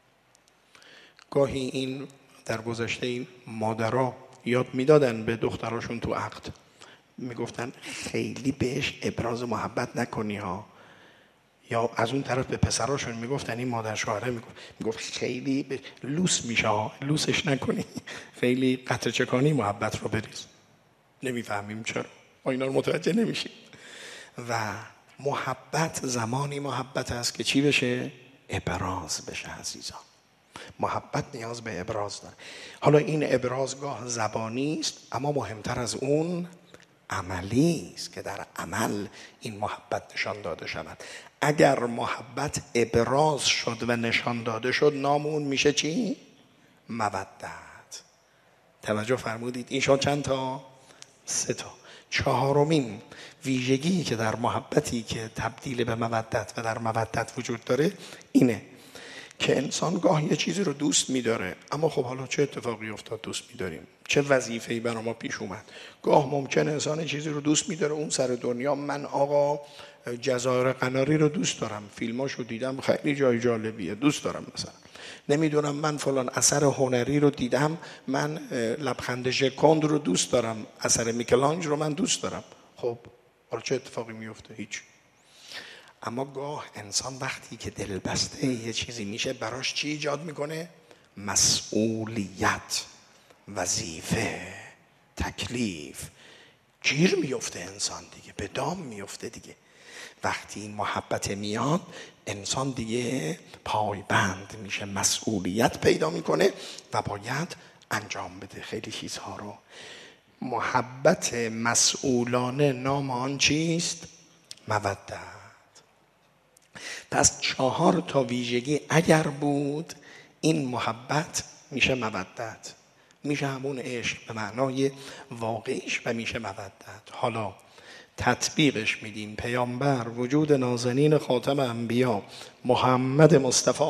گاهی این در گذشته این مادرها یاد میدادن به دختراشون تو عقد، میگفتن خیلی بهش ابراز محبت نکنی ها. یا از اون طرف به پسراشون میگفتن، این مادر شوهره میگفت میگفت خیلی به لوس میشه ها، لوسش نکنی، خیلی قطره چکانی محبت رو بریز. نمیفهمیم چرا، ما اینا رو متوجه نمیشیم. و محبت زمانی محبت است که چی بشه؟ ابراز بشه عزیزان. محبت نیاز به ابراز داره. حالا این ابرازگاه زبانی است، اما مهمتر از اون عملی است که در عمل این محبت نشان داده شود. اگر محبت ابراز شد و نشان داده شد، نام اون میشه چی؟ مودت. توجه فرمودید؟ این شد چند تا؟ سه تا. چهارمین ویژگی که در محبتی که تبدیل به مودت و در مودت وجود داره اینه که انسان گاه یه چیزی رو دوست می‌داره، اما خب حالا چه اتفاقی افتاد دوست می‌داریم، چه وظیفه‌ای برای ما پیش اومد. گاه ممکن انسان چیزی رو دوست می‌داره اون سر دنیا. من آقا جزایر قناری رو دوست دارم، فیلماشو دیدم، خیلی جای جالبیه، دوست دارم. مثلا نمیدونم من فلان اثر هنری رو دیدم، من لبخند ژکوند رو دوست دارم، اثر میکلانج رو من دوست دارم. خب حالا چه اتفاقی میفته؟ هیچ. اما گاه انسان وقتی که دلبسته یه چیزی میشه، براش چی ایجاد میکنه؟ مسئولیت، وظیفه، تکلیف. گیر میفته انسان دیگه، به دام میفته دیگه. وقتی این محبت میاد، انسان دیگه پایبند میشه، مسئولیت پیدا میکنه و باید انجام بده خیلی چیزها رو. محبت مسئولانه نام آن چیست؟ مودت. پس چهار تا ویژگی اگر بود، این محبت میشه مودت، میشه همون عشق به معنای واقعیش و میشه مودت. حالا تطبیقش میدیم. پیامبر، وجود نازنین خاتم انبیا محمد مصطفی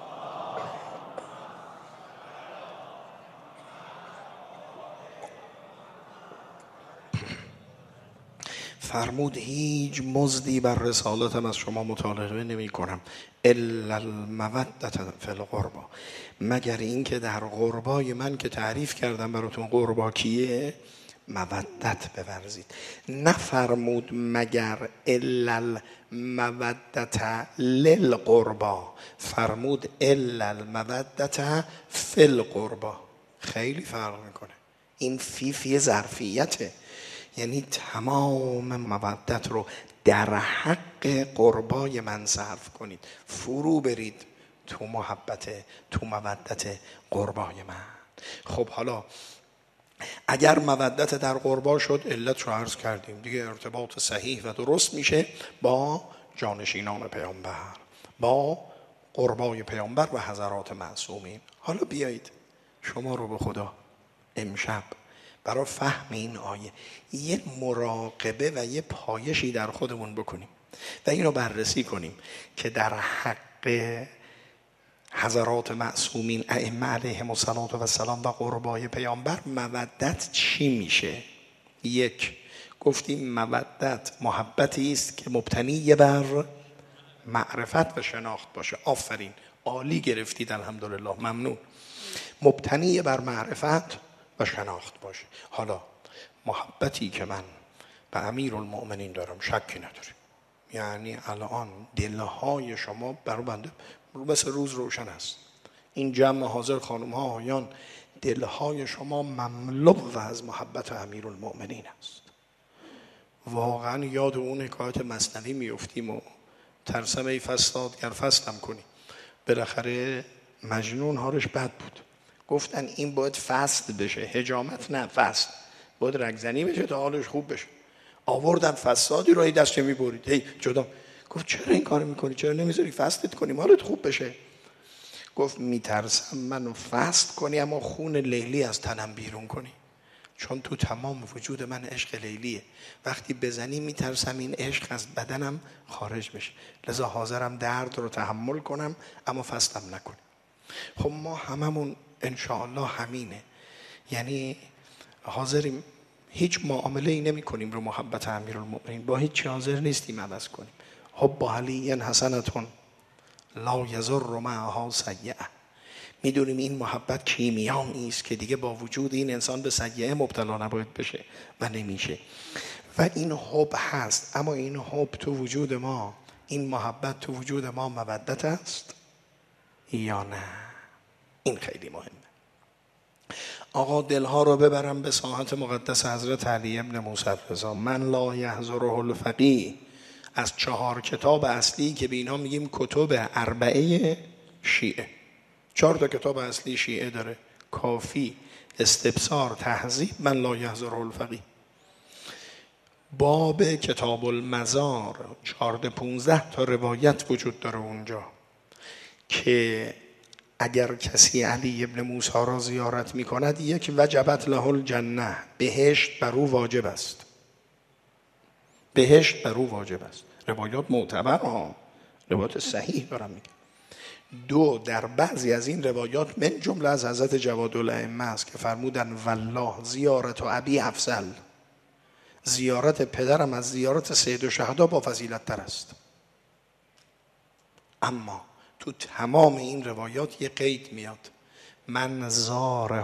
فرمود هیچ مزدی بر رسالتم از شما مطالبه نمی کنم الا المودت فی القربا، مگر این که در قربای من که تعریف کردم براتون قربا کیه، مودت بورزید. نفرمود مگر الا المودت للقربا، فرمود الا المودت فی القربا. خیلی فرق میکنه. این فی فی ظرفیته، یعنی تمام مودت رو در حق قربای من صرف کنید، فرو برید تو محبت، تو مودت قربای من. خب حالا اگر مودت در قربا شد، علت رو عرض کردیم دیگه، ارتباط صحیح و درست میشه با جانشینان پیامبر، با قربای پیامبر و حضرات معصومین. حالا بیایید شما رو به خدا امشب برای فهم این آیه یه مراقبه و یه پایشی در خودمون بکنیم و اینو بررسی کنیم که در حق حضرات معصومین ائمه علیهم السلام و قربای پیامبر مودت چی میشه؟ یک، گفتیم مودت محبتی است که مبتنی بر معرفت و شناخت باشه. آفرین، عالی گرفتید، الحمدلله، ممنون. مبتنی بر معرفت و شناخت باشه. حالا محبتی که من به امیرالمؤمنین دارم شکی نداره، یعنی الان دلهای شما برای بنده مثل روز روشن است. این جمع حاضر خانم ها آقایان، دلهای شما مملو و از محبت امیرالمؤمنین است. واقعا یاد اون حکایت مثنوی میفتیم و ترسم ای فصاد گر فصلم کنی. بالاخره مجنون حالش بد بود، گفتن این باید فصل بشه، حجامت نه فصل، باید رگزنی بشه تا حالش خوب بشه. آوردن فصادی رو هی دستش میبرید هی جدا. گفت چرا این کارو میکنی؟ چرا نمیذاری فصلت کنیم حالت خوب بشه؟ گفت میترسم منو فصل کنی اما خون لیلی از تنم بیرون کنی، چون تو تمام وجود من عشق لیلیه، وقتی بزنی میترسم این عشق از بدنم خارج بشه، لذا حاضرم درد رو تحمل کنم اما فصلم نکنی. خب ما هممون انشاءالله همینه، یعنی حاضریم هیچ معامله ای نمی کنیم رو محبت امیرالمؤمنین، با هیچ حاضر نیستیم عوض کنیم. حب علی حسنتون لا یضر معها سیئه. میدونیم این محبت کیمیایی است که دیگه با وجود این انسان به سیئه مبتلا نباید بشه و نمیشه. و این حب هست، اما این حب تو وجود ما، این محبت تو وجود ما مودت است یا نه؟ این خیلی مهمه. آقا دلها رو ببرم به ساحت مقدس حضرت علی ابن موسی رضا. من لا یحضره الفقیه، از چهار کتاب اصلی که به اینا میگیم کتب اربعه شیعه، چهار تا کتاب اصلی شیعه داره: کافی، استبصار، تهذیب، من لا یحضره الفقیه. باب کتاب المزار چهارده پونزده تا روایت وجود داره اونجا که اگر کسی علی ابن موسی را زیارت می کند یک وجبت له الجنه، بهشت بر او واجب است، بهشت بر او واجب است. روایات معتبر ها، روایات صحیح دارم میگم. دو، در بعضی از این روایات من جمله از حضرت جوادالائمه است که فرمودن والله زیارت و ابی افضل، زیارت پدرم از زیارت سید الشهدا با فضیلت تر است. اما تو تمام این روایات یه قید میاد: من زاره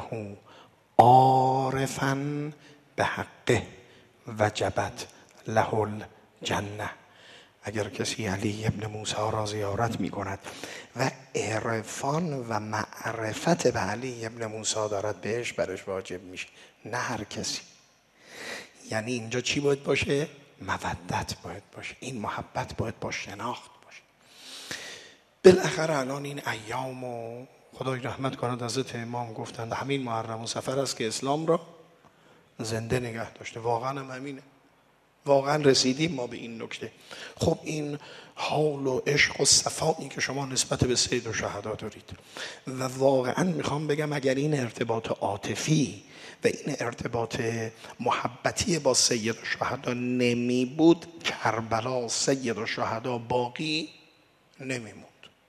عارفا به حقه وجبت له الجنه. اگر کسی علی ابن موسی را زیارت می کند و عرفان و معرفت به علی ابن موسی دارد، بهش برش واجب میشه، نه هر کسی. یعنی اینجا چی باید باشه؟ مودت باید باشه، این محبت باید با شناخت باشه. بالاخره الان این ایام و خدای رحمت کند حضرت امام گفتند همین محرم و سفر است که اسلام را زنده نگه داشته. واقعا هم همینه، واقعا رسیدیم ما به این نکته. خب این حال و عشق و صفایی که شما نسبت به سید الشهدا دارید و واقعا میخوام بگم اگر این ارتباط عاطفی و این ارتباط محبتی با سید الشهدا نمی بود، کربلا سید الشهدا باقی نمیموند.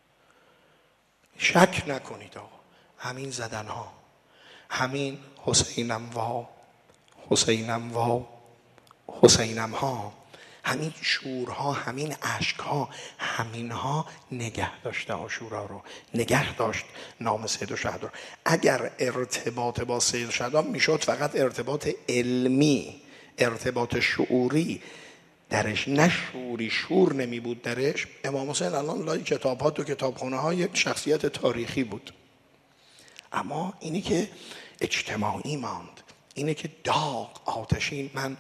شک نکنید آقا، همین زدنها، همین حسینم وا حسینم وا حسینم ها، همین شورها، همین عشقها، همینها نگه داشته عاشورا رو، نگه داشت نام سید الشهدا. اگر ارتباط با سید الشهدا میشد فقط ارتباط علمی، ارتباط شعوری درش، نه شوری، شور نمی بود درش، امام حسین الان لای کتاب ها تو کتابخونه ها یک شخصیت تاریخی بود. اما اینی که اجتماعی ماند، اینه که داغ آتشین. من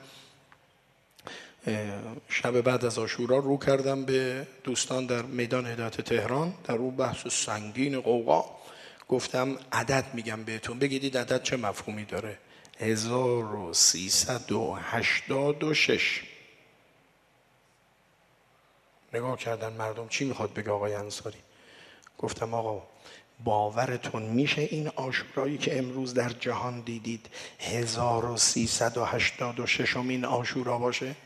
شب بعد از عاشورا رو کردم به دوستان در میدان هدایت تهران، در اون بحث سنگین قوقا گفتم عدد میگم بهتون، بگیدید عدد چه مفهومی داره. هزار و سیصد و هشتاد و شش. نگاه کردن مردم چی میخواد بگه آقای انصاری؟ گفتم آقا باورتون میشه این عاشورایی که امروز در جهان دیدید هزار و سیصد و هشتاد و ششمین عاشورا باشه؟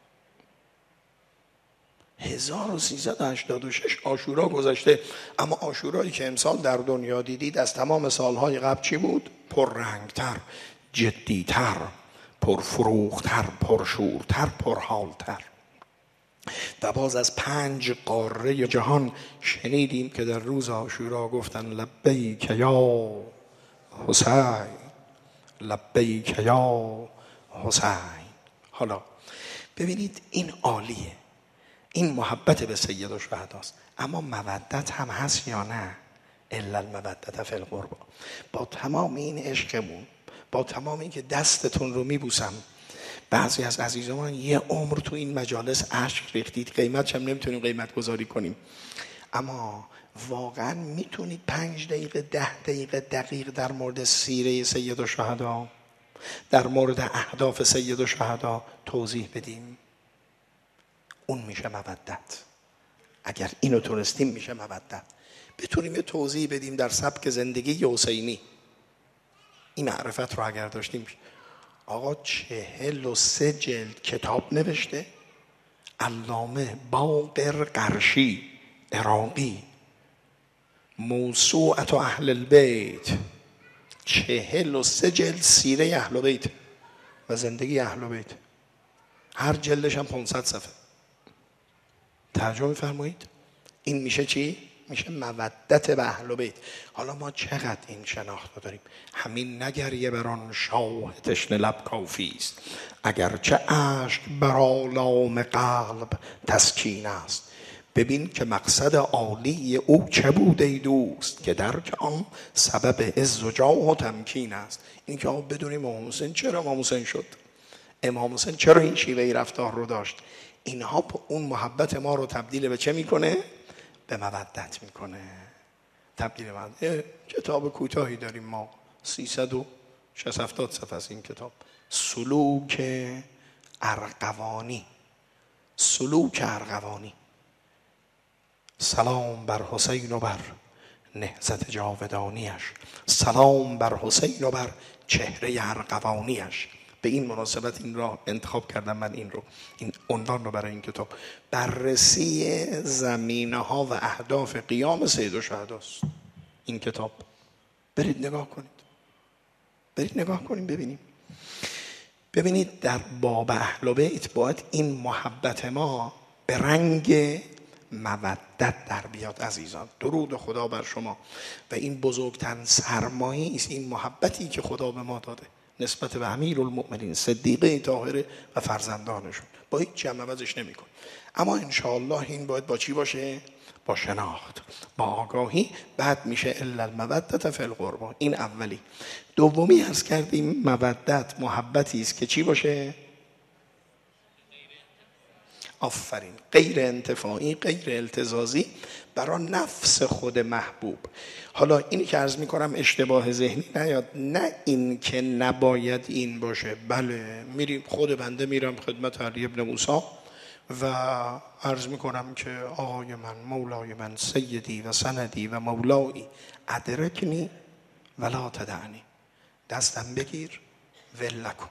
هزار و سیصد و هشتاد و شش عاشورا گذشته، اما عاشورایی که امسال در دنیا دیدید از تمام سالهای قبل چی بود؟ پررنگتر، جدیتر، پرفروغتر، پرشورتر، پرحالتر. و باز از پنج قاره جهان شنیدیم که در روز عاشورا گفتن لبیک یا حسین، لبیک یا حسین. حالا ببینید این عالیه، این محبت به سید الشهداست، اما مودت هم هست یا نه؟ الا المودت فی القربی. با تمام این عشقمون، با تمام این که دستتون رو میبوسم، بعضی از عزیزان یه عمر تو این مجالس اشک ریختید، قیمتش هم نمیتونیم قیمت گذاری کنیم، اما واقعا میتونید پنج دقیقه ده دقیقه دقیق در مورد سیره سید الشهدا، در مورد اهداف سید الشهدا توضیح بدیم؟ اون میشه مودت. اگر اینو تونستیم میشه مودت. بتونیم یه توضیح بدیم در سبک زندگی حسینی، این معرفت رو اگر داشتیم. آقا چهل و سه جلد کتاب نوشته علامه باقر قرشی عراقی، موسوعة اهل البیت، چهل و سه جلد سیره اهل بیت و زندگی اهل بیت، هر جلدش هم پانصد صفحه. ترجمه فرمایید. این میشه چی؟ میشه مودت به اهل بیت. حالا ما چقدر این شناخت رو داریم؟ همین نگریه بران شاه تشنه لب کافی است، اگرچه اشک بر آلام قلب تسکین است. ببین که مقصد عالی او چه بود ای دوست، که در که آن سبب عز و جاه و تمکین است. این که آب بدونیم امام حسین چرا امام حسین شد، امام حسین چرا این شیوه رفتار رو داشت، اینها اون محبت ما رو تبدیل به چه میکنه؟ به مودت میکنه. تبدیل مودت. کتاب کوتاهی داریم ما، سیصد و شصت هفتاد صفحه است این کتاب، سلوک ارغوانی. سلوک ارغوانی. سلام بر حسین و بر نهضت جاودانیش، سلام بر حسین و بر چهره ارغوانیش. به این مناسبت این را انتخاب کردم من، این رو، این عنوان رو برای این کتاب، بررسی زمینه ها و اهداف قیام سید الشهداست. این کتاب برید نگاه کنید، برید نگاه کنیم ببینیم. ببینید در باب اهل بیت باید این محبت ما به رنگ مودت در بیاد عزیزان. درود خدا بر شما. و این بزرگترین سرمایه است، این محبتی که خدا به ما داده نسبت به امیرالمؤمنین صدیقه طاهره و فرزندانشون، با هیچ چیز عوضش نمی‌کنه. اما انشاءالله این باید با چی باشه؟ با شناخت، با آگاهی. بعد میشه الا المودت فی القربی. این اولی. دومی عرض کردیم مودت محبتی است که چی باشه؟ آفرین، غیر انتفاعی، غیر التزازی، برای نفس خود محبوب. حالا اینی که عرض میکنم اشتباه ذهنی نیاد، نه این که نباید این باشه. بله میریم، خود بنده میرم خدمت علی ابن موسی و عرض میکنم که آقای من، مولای من، سیدی و سندی و مولایی، ادرکنی ولا تدعنی، دستم بگیر ول نکن.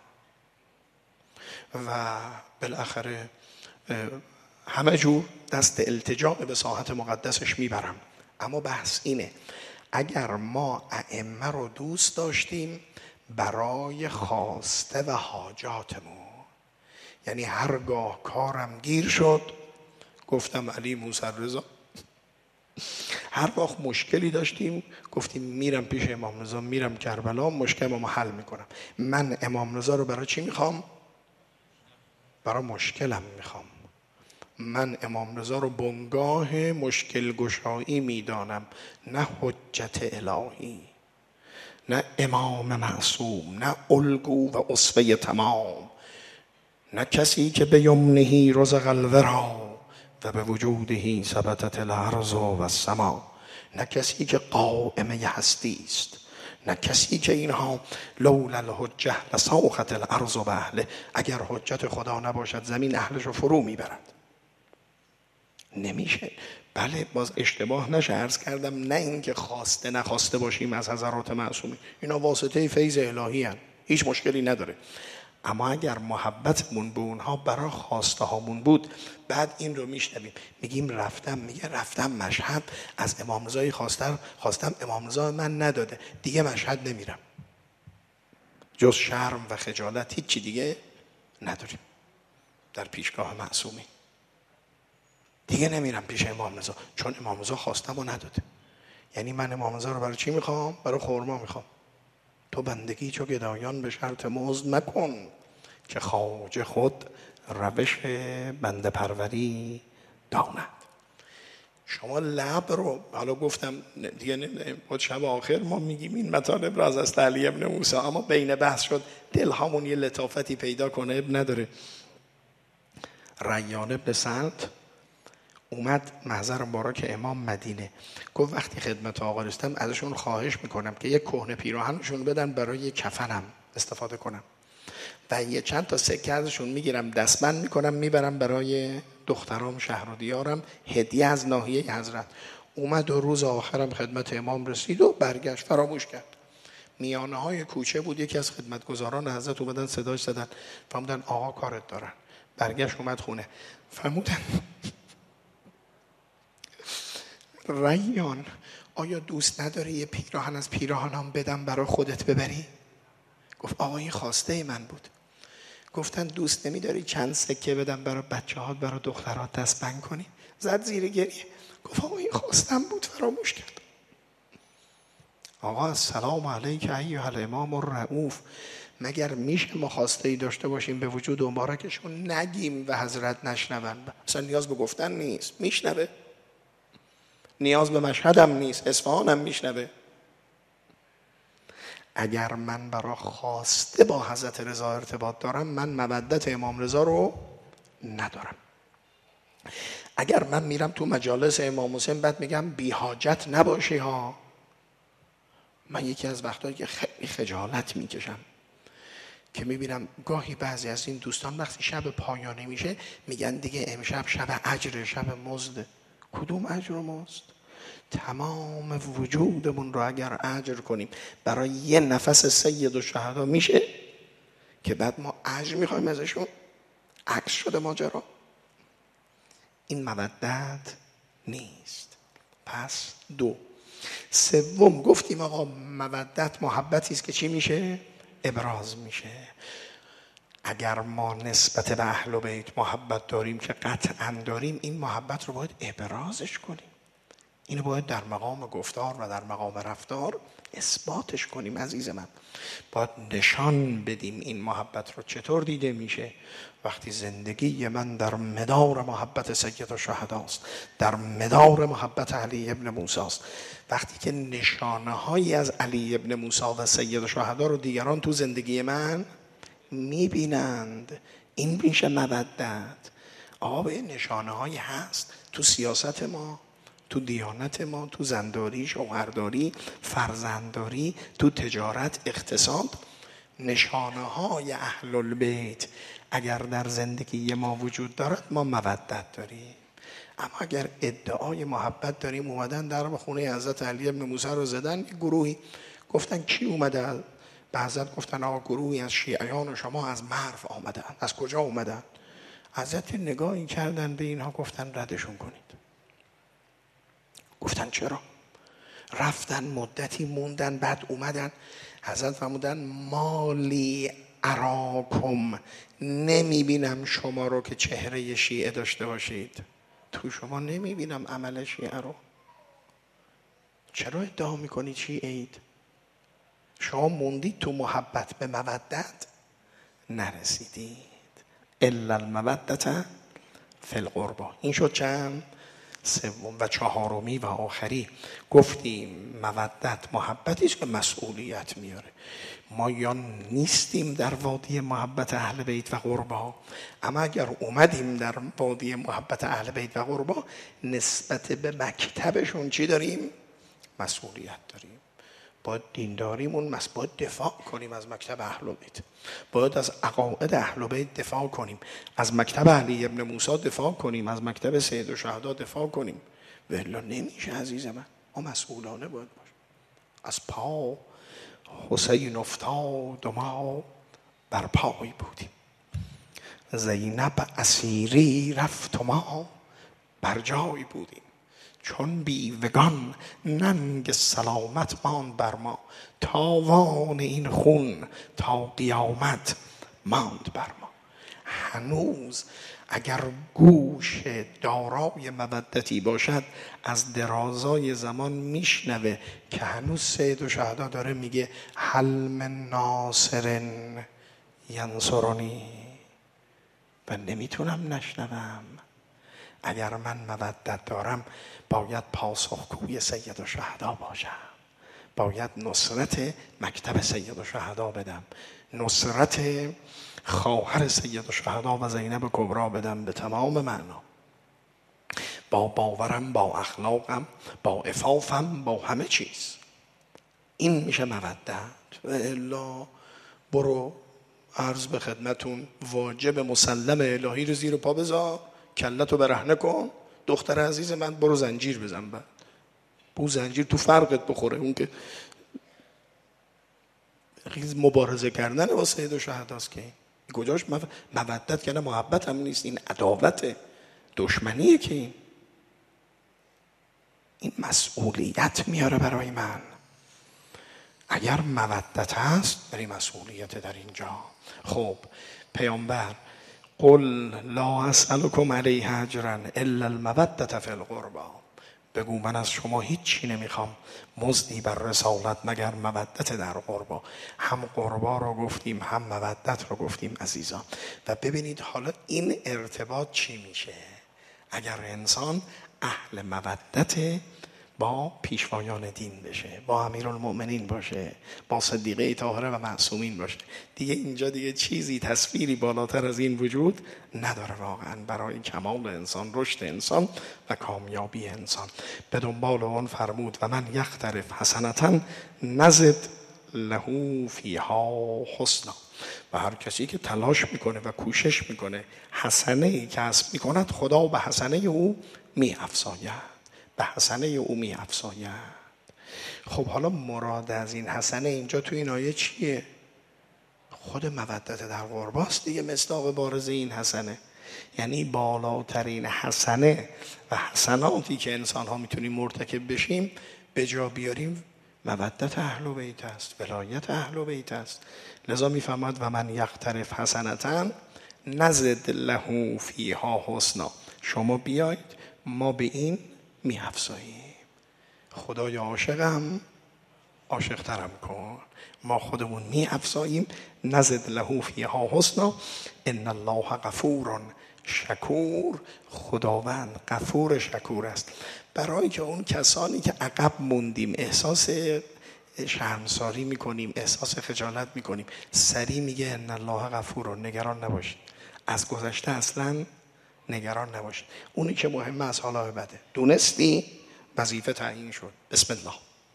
و بالاخره همه جور دست التجا به ساحت مقدسش میبرم. اما بحث اینه، اگر ما ائمه رو دوست داشتیم برای خواسته و حاجاتمون، یعنی هرگاه کارم گیر شد گفتم علی موسی رضا، هر وقت مشکلی داشتیم گفتیم میرم پیش امام رضا، میرم کربلا، مشکلمو حل میکنم. من امام رضا رو برای چی میخوام؟ برای مشکلم میخوام. من امام رضا رو بنگاه مشکل گشایی میدانم، نه حجت الهی، نه امام معصوم، نه الگو و اسوه تمام، نه کسی که به یمنه رزق الورا و به وجوده ثبتت الارض و السما، نه کسی که قائمه هستی است، نه کسی که اینها لولا الحجه لساخت الارض و اهله، اگر حجت خدا نباشد زمین اهلش رو فرو میبرد. نمیشه. بله باز اشتباه نشه، عرض کردم نه اینکه خواسته نخواسته باشیم از حضرات معصومین، اینا واسطه فیض الهی هن، هیچ مشکلی نداره. اما اگر محبتمون به اونها برای خواسته هامون بود، بعد این رو میشنویم میگیم رفتم، میگه رفتم مشهد از امام رضا خواستم خواستم امام رضا من نداده، دیگه مشهد نمیرم، جز شرم و خجالت هیچی دیگه نداریم در پیشگاه معصومین. دیگه نمیرم پیش امام رضا چون امام رضا خواستم و نداده. یعنی من امام رضا رو برای چی میخوام؟ برای خورما میخوام. تو بندگی چو گدایان به شرط مزد مکن، که خواجه خود روش بنده پروری داند. شما لب رو، حالا گفتم دیگه نمیدونیم با شب آخر ما میگیم این مطالب را از از علی ابن موسی، اما بین بحث شد دل همون یه لطافتی پیدا کنه، اب نداره. ریان ابن سعد اومد محضر مبارک امام مدینه، گفت وقتی خدمت آقا رسیدم ازشون خواهش میکنم که یک کهنه پیراهنشون بدن برای کفنم استفاده کنم و یه چند تا سکه ازشون میگیرم دستبند میکنم میبرم برای دخترام شهر و دیارم هدیه از ناحیه حضرت. اومد و روز آخرم خدمت امام رسید و برگشت، فراموش کرد. میانه های کوچه بود، یکی از خدمتگزاران حضرت اومدن صداش زدن، فهمدن آقا کارت دارن. برگشت اومد خونه، فهمودن ریان آیا دوست نداری یه پیراهن از پیراهنام بدم برای خودت ببری؟ گفت آقا این خواسته من بود. گفتن دوست نمیداری چند سکه بدم برای بچه هات برای دخترات دستبند کنی؟ زد زیر گریه، گفت آقا این خواستم بود فراموش کرد. آقا السلام علیک ایها الامام الرؤوف، مگر میشه ما خواسته ای داشته باشیم به وجود مبارکشون نگیم و حضرت نشنون؟ اصلا نیاز به گفتن نیست، میشنوه. نیاز به مشهدم نیست، اصفهانم میشنوه. اگر من برای خواسته با حضرت رضا ارتباط دارم، من مودت امام رضا رو ندارم. اگر من میرم تو مجالس امام حسین بعد میگم بی حاجت نباشی ها، من یکی از وقتایی که خیلی خجالت میکشم که میبینم گاهی بعضی از این دوستان وقتی شب پایانی میشه میگن دیگه امشب شب اجر، شب مزد. کدوم اجر و مزد؟ تمام وجودمون رو اگر اجر کنیم برای یه نفس سید الشهدا میشه که بعد ما اجر میخوایم ازشون؟ عکس شده ماجرا. این مودت نیست. پس دو. سوم گفتیم آقا مودت محبتی است که چی میشه؟ ابراز میشه. اگر ما نسبت به اهل بیت محبت داریم که قطعا داریم، این محبت رو باید ابرازش کنیم. اینو باید در مقام گفتار و در مقام رفتار اثباتش کنیم. عزیز من باید نشان بدیم این محبت رو. چطور دیده میشه؟ وقتی زندگی من در مدار محبت سید الشهدا است، در مدار محبت علی ابن موسی است. وقتی که نشانه هایی از علی ابن موسی و سید الشهدا رو دیگران تو زندگی من میبینند، این میشه مودت. آقا به نشانه هایی هست تو سیاست ما، تو دیانت ما، تو زنداری، شوهرداری، فرزندداری، تو تجارت، اقتصاد. نشانه های اهل البیت اگر در زندگی ما وجود دارد ما مودت داریم. اما اگر ادعای محبت داریم، اومدن در خونه حضرت علی ابن موسی رو زدن، گروهی گفتن کی اومده؟ به حضرت گفتن آقا گروهی از شیعیان شما از مرو آمدن. از کجا اومدن؟ حضرت نگاهی کردن به اینها گفتن ردشون کنید. گفتن چرا؟ رفتن مدتی موندن، بعد اومدن. حضرت فرمودن مالی اراکم، نمیبینم شما رو که چهره شیعه داشته باشید. تو شما نمیبینم عمل شیعه رو. چرا ادعا میکنید شیعه اید؟ شما موندید تو محبت، به مودت نرسیدید. الا المودت فی القربا. این شد چند؟ سوم. و چهارمی و آخری گفتیم مودت محبتی است که مسئولیت میاره. ما یا نیستیم در وادی محبت اهل بیت و قربا، اما اگر اومدیم در وادی محبت اهل بیت و قربا، نسبت به مکتبشون چی داریم؟ مسئولیت داریم. باید دینداریمون مس باید دفاع کنیم از مکتب اهل بیت، باید از عقاید اهل بیت دفاع کنیم، از مکتب علی ابن موسی دفاع کنیم، از مکتب سید الشهدا دفاع کنیم. والا نمیشه عزیز من. ما مسئولانه باید باشیم. از پا حسین افتاد و ما بر پای بودیم، زینب اسیری رفت و ما بر جای بودیم. چون بیوگان ننگ سلامت ماند بر ما، تاوان این خون تا قیامت ماند بر ما. هنوز اگر گوش دارای مودتی باشد از درازای زمان میشنوه که هنوز سید الشهدا داره میگه هل من ناصر ینصرنی و نمیتونم نشنوم. اگر من مودت دارم باید پاسخگوی سید الشهدا باشم، باید نصرت مکتب سید الشهدا بدم، نصرت خواهر سید الشهدا و زینب کبرا بدم به تمام معنا، با باورم، با اخلاقم، با عفافم، با همه چیز. این میشه مودت. و الا برو عرض به خدمتون واجب مسلم الهی رو زیر پا بذار، کلتو برهنه کن، دختر عزیز من برو زنجیر بزن، بعد بو زنجیر تو فرقت بخوره. اون که خیلی مبارزه کردن با سید الشهداست که کجاش مودت که نه محبت هم نیست، این عداوت دشمنیه که این این مسئولیت میاره برای من. اگر مودت هست بری مسئولیت در اینجا. خب پیامبر قل لا اسألكم علیه اجرا الا المودة فی القربى، بگو من از شما هیچی نمیخوام مزدی بر رسالت مگر مودت در قربا. هم قربا رو گفتیم هم مودت رو گفتیم عزیزان. و ببینید حالا این ارتباط چی میشه اگر انسان اهل مودت با پیشوایان دین بشه، با امیرالمؤمنین باشه، با صدیقه طاهره و معصومین باشه. دیگه اینجا دیگه چیزی تصویری بالاتر از این وجود نداره واقعا برای کمال انسان، رشد انسان و کامیابی انسان. به دنبال اون فرمود و من یخترف حسنتا نزد له فیها حسنا، و هر کسی که تلاش میکنه و کوشش میکنه حسنه‌ای کسب میکند خدا به حسنه او میافزاید، به حسنه او می افزاید. خب حالا مراد از این حسنه اینجا تو این آیه چیه؟ خود مودت در قرباست دیگه، مصداق بارز این حسنه. یعنی بالاترین حسنه و حسناتی که انسان ها میتونیم مرتکب بشیم به جا بیاریم مودت اهل بیت است، ولایت اهل بیت است. لذا میفهمد و من یقترف حسنتا نزد له فیها حسنا، شما بیاید ما به این می افزاییم. خدای عاشقم عاشقترم کن، ما خودمون می افزاییم. نزد له فیها حسنا ان الله غفور شکور، خداوند غفور شکور است. برای که اون کسانی که عقب موندیم احساس شرمساری میکنیم، احساس خجالت میکنیم، سریع میگه ان الله غفور، نگران نباشید از گذشته، اصلا نگران نباشید. اونی که مهمه از حالا بده دونستی، وظیفه تعیین شد، بسم الله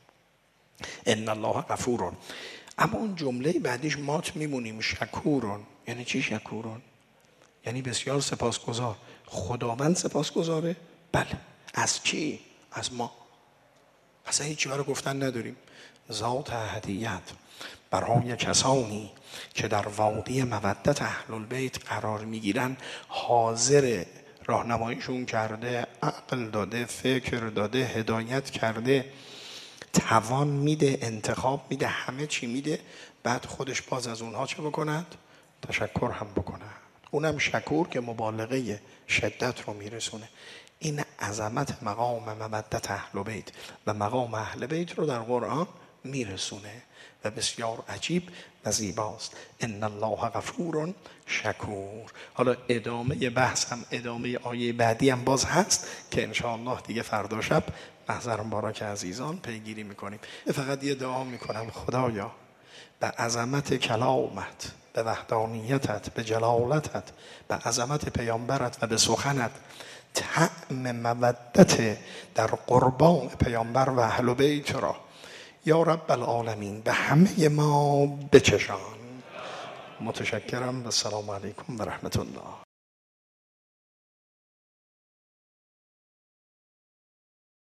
ان الله غفور. اما اون جمله بعدیش مات میمونیم، شکورون. یعنی چی شکورون؟ یعنی بسیار سپاسگزار. خداوند سپاسگزاره؟ بله. از چی؟ از ما. اصلا هیچی برای گفتن نداریم. ذات احدیت برای کسانی که در وادی مودت اهل البیت قرار میگیرن حاضر راهنماییشون کرده، عقل داده، فکر داده، هدایت کرده، توان میده، انتخاب میده، همه چی میده، بعد خودش باز از اونها چه بکند؟ تشکر هم بکند. اونم شکور که مبالغه شدت رو میرسونه. این عظمت مقام مودت اهل بیت و مقام اهل بیت رو در قرآن میرسونه و بسیار عجیب و زیباست. ان الله غفور شکور. حالا ادامه بحث هم، ادامه آیه بعدی هم باز هست که انشاءالله دیگه فردا شب محضر مبارک عزیزان پیگیری میکنیم. فقط یه دعا میکنم خدایا به عظمت کلامت، به وحدانیتت، به جلالتت، به عظمت پیامبرت و به سخنت طعم مودت در قربان پیامبر و اهل بیت را یا رب العالمین به همه ما بچشان. متشکرم و السلام علیکم و رحمت الله.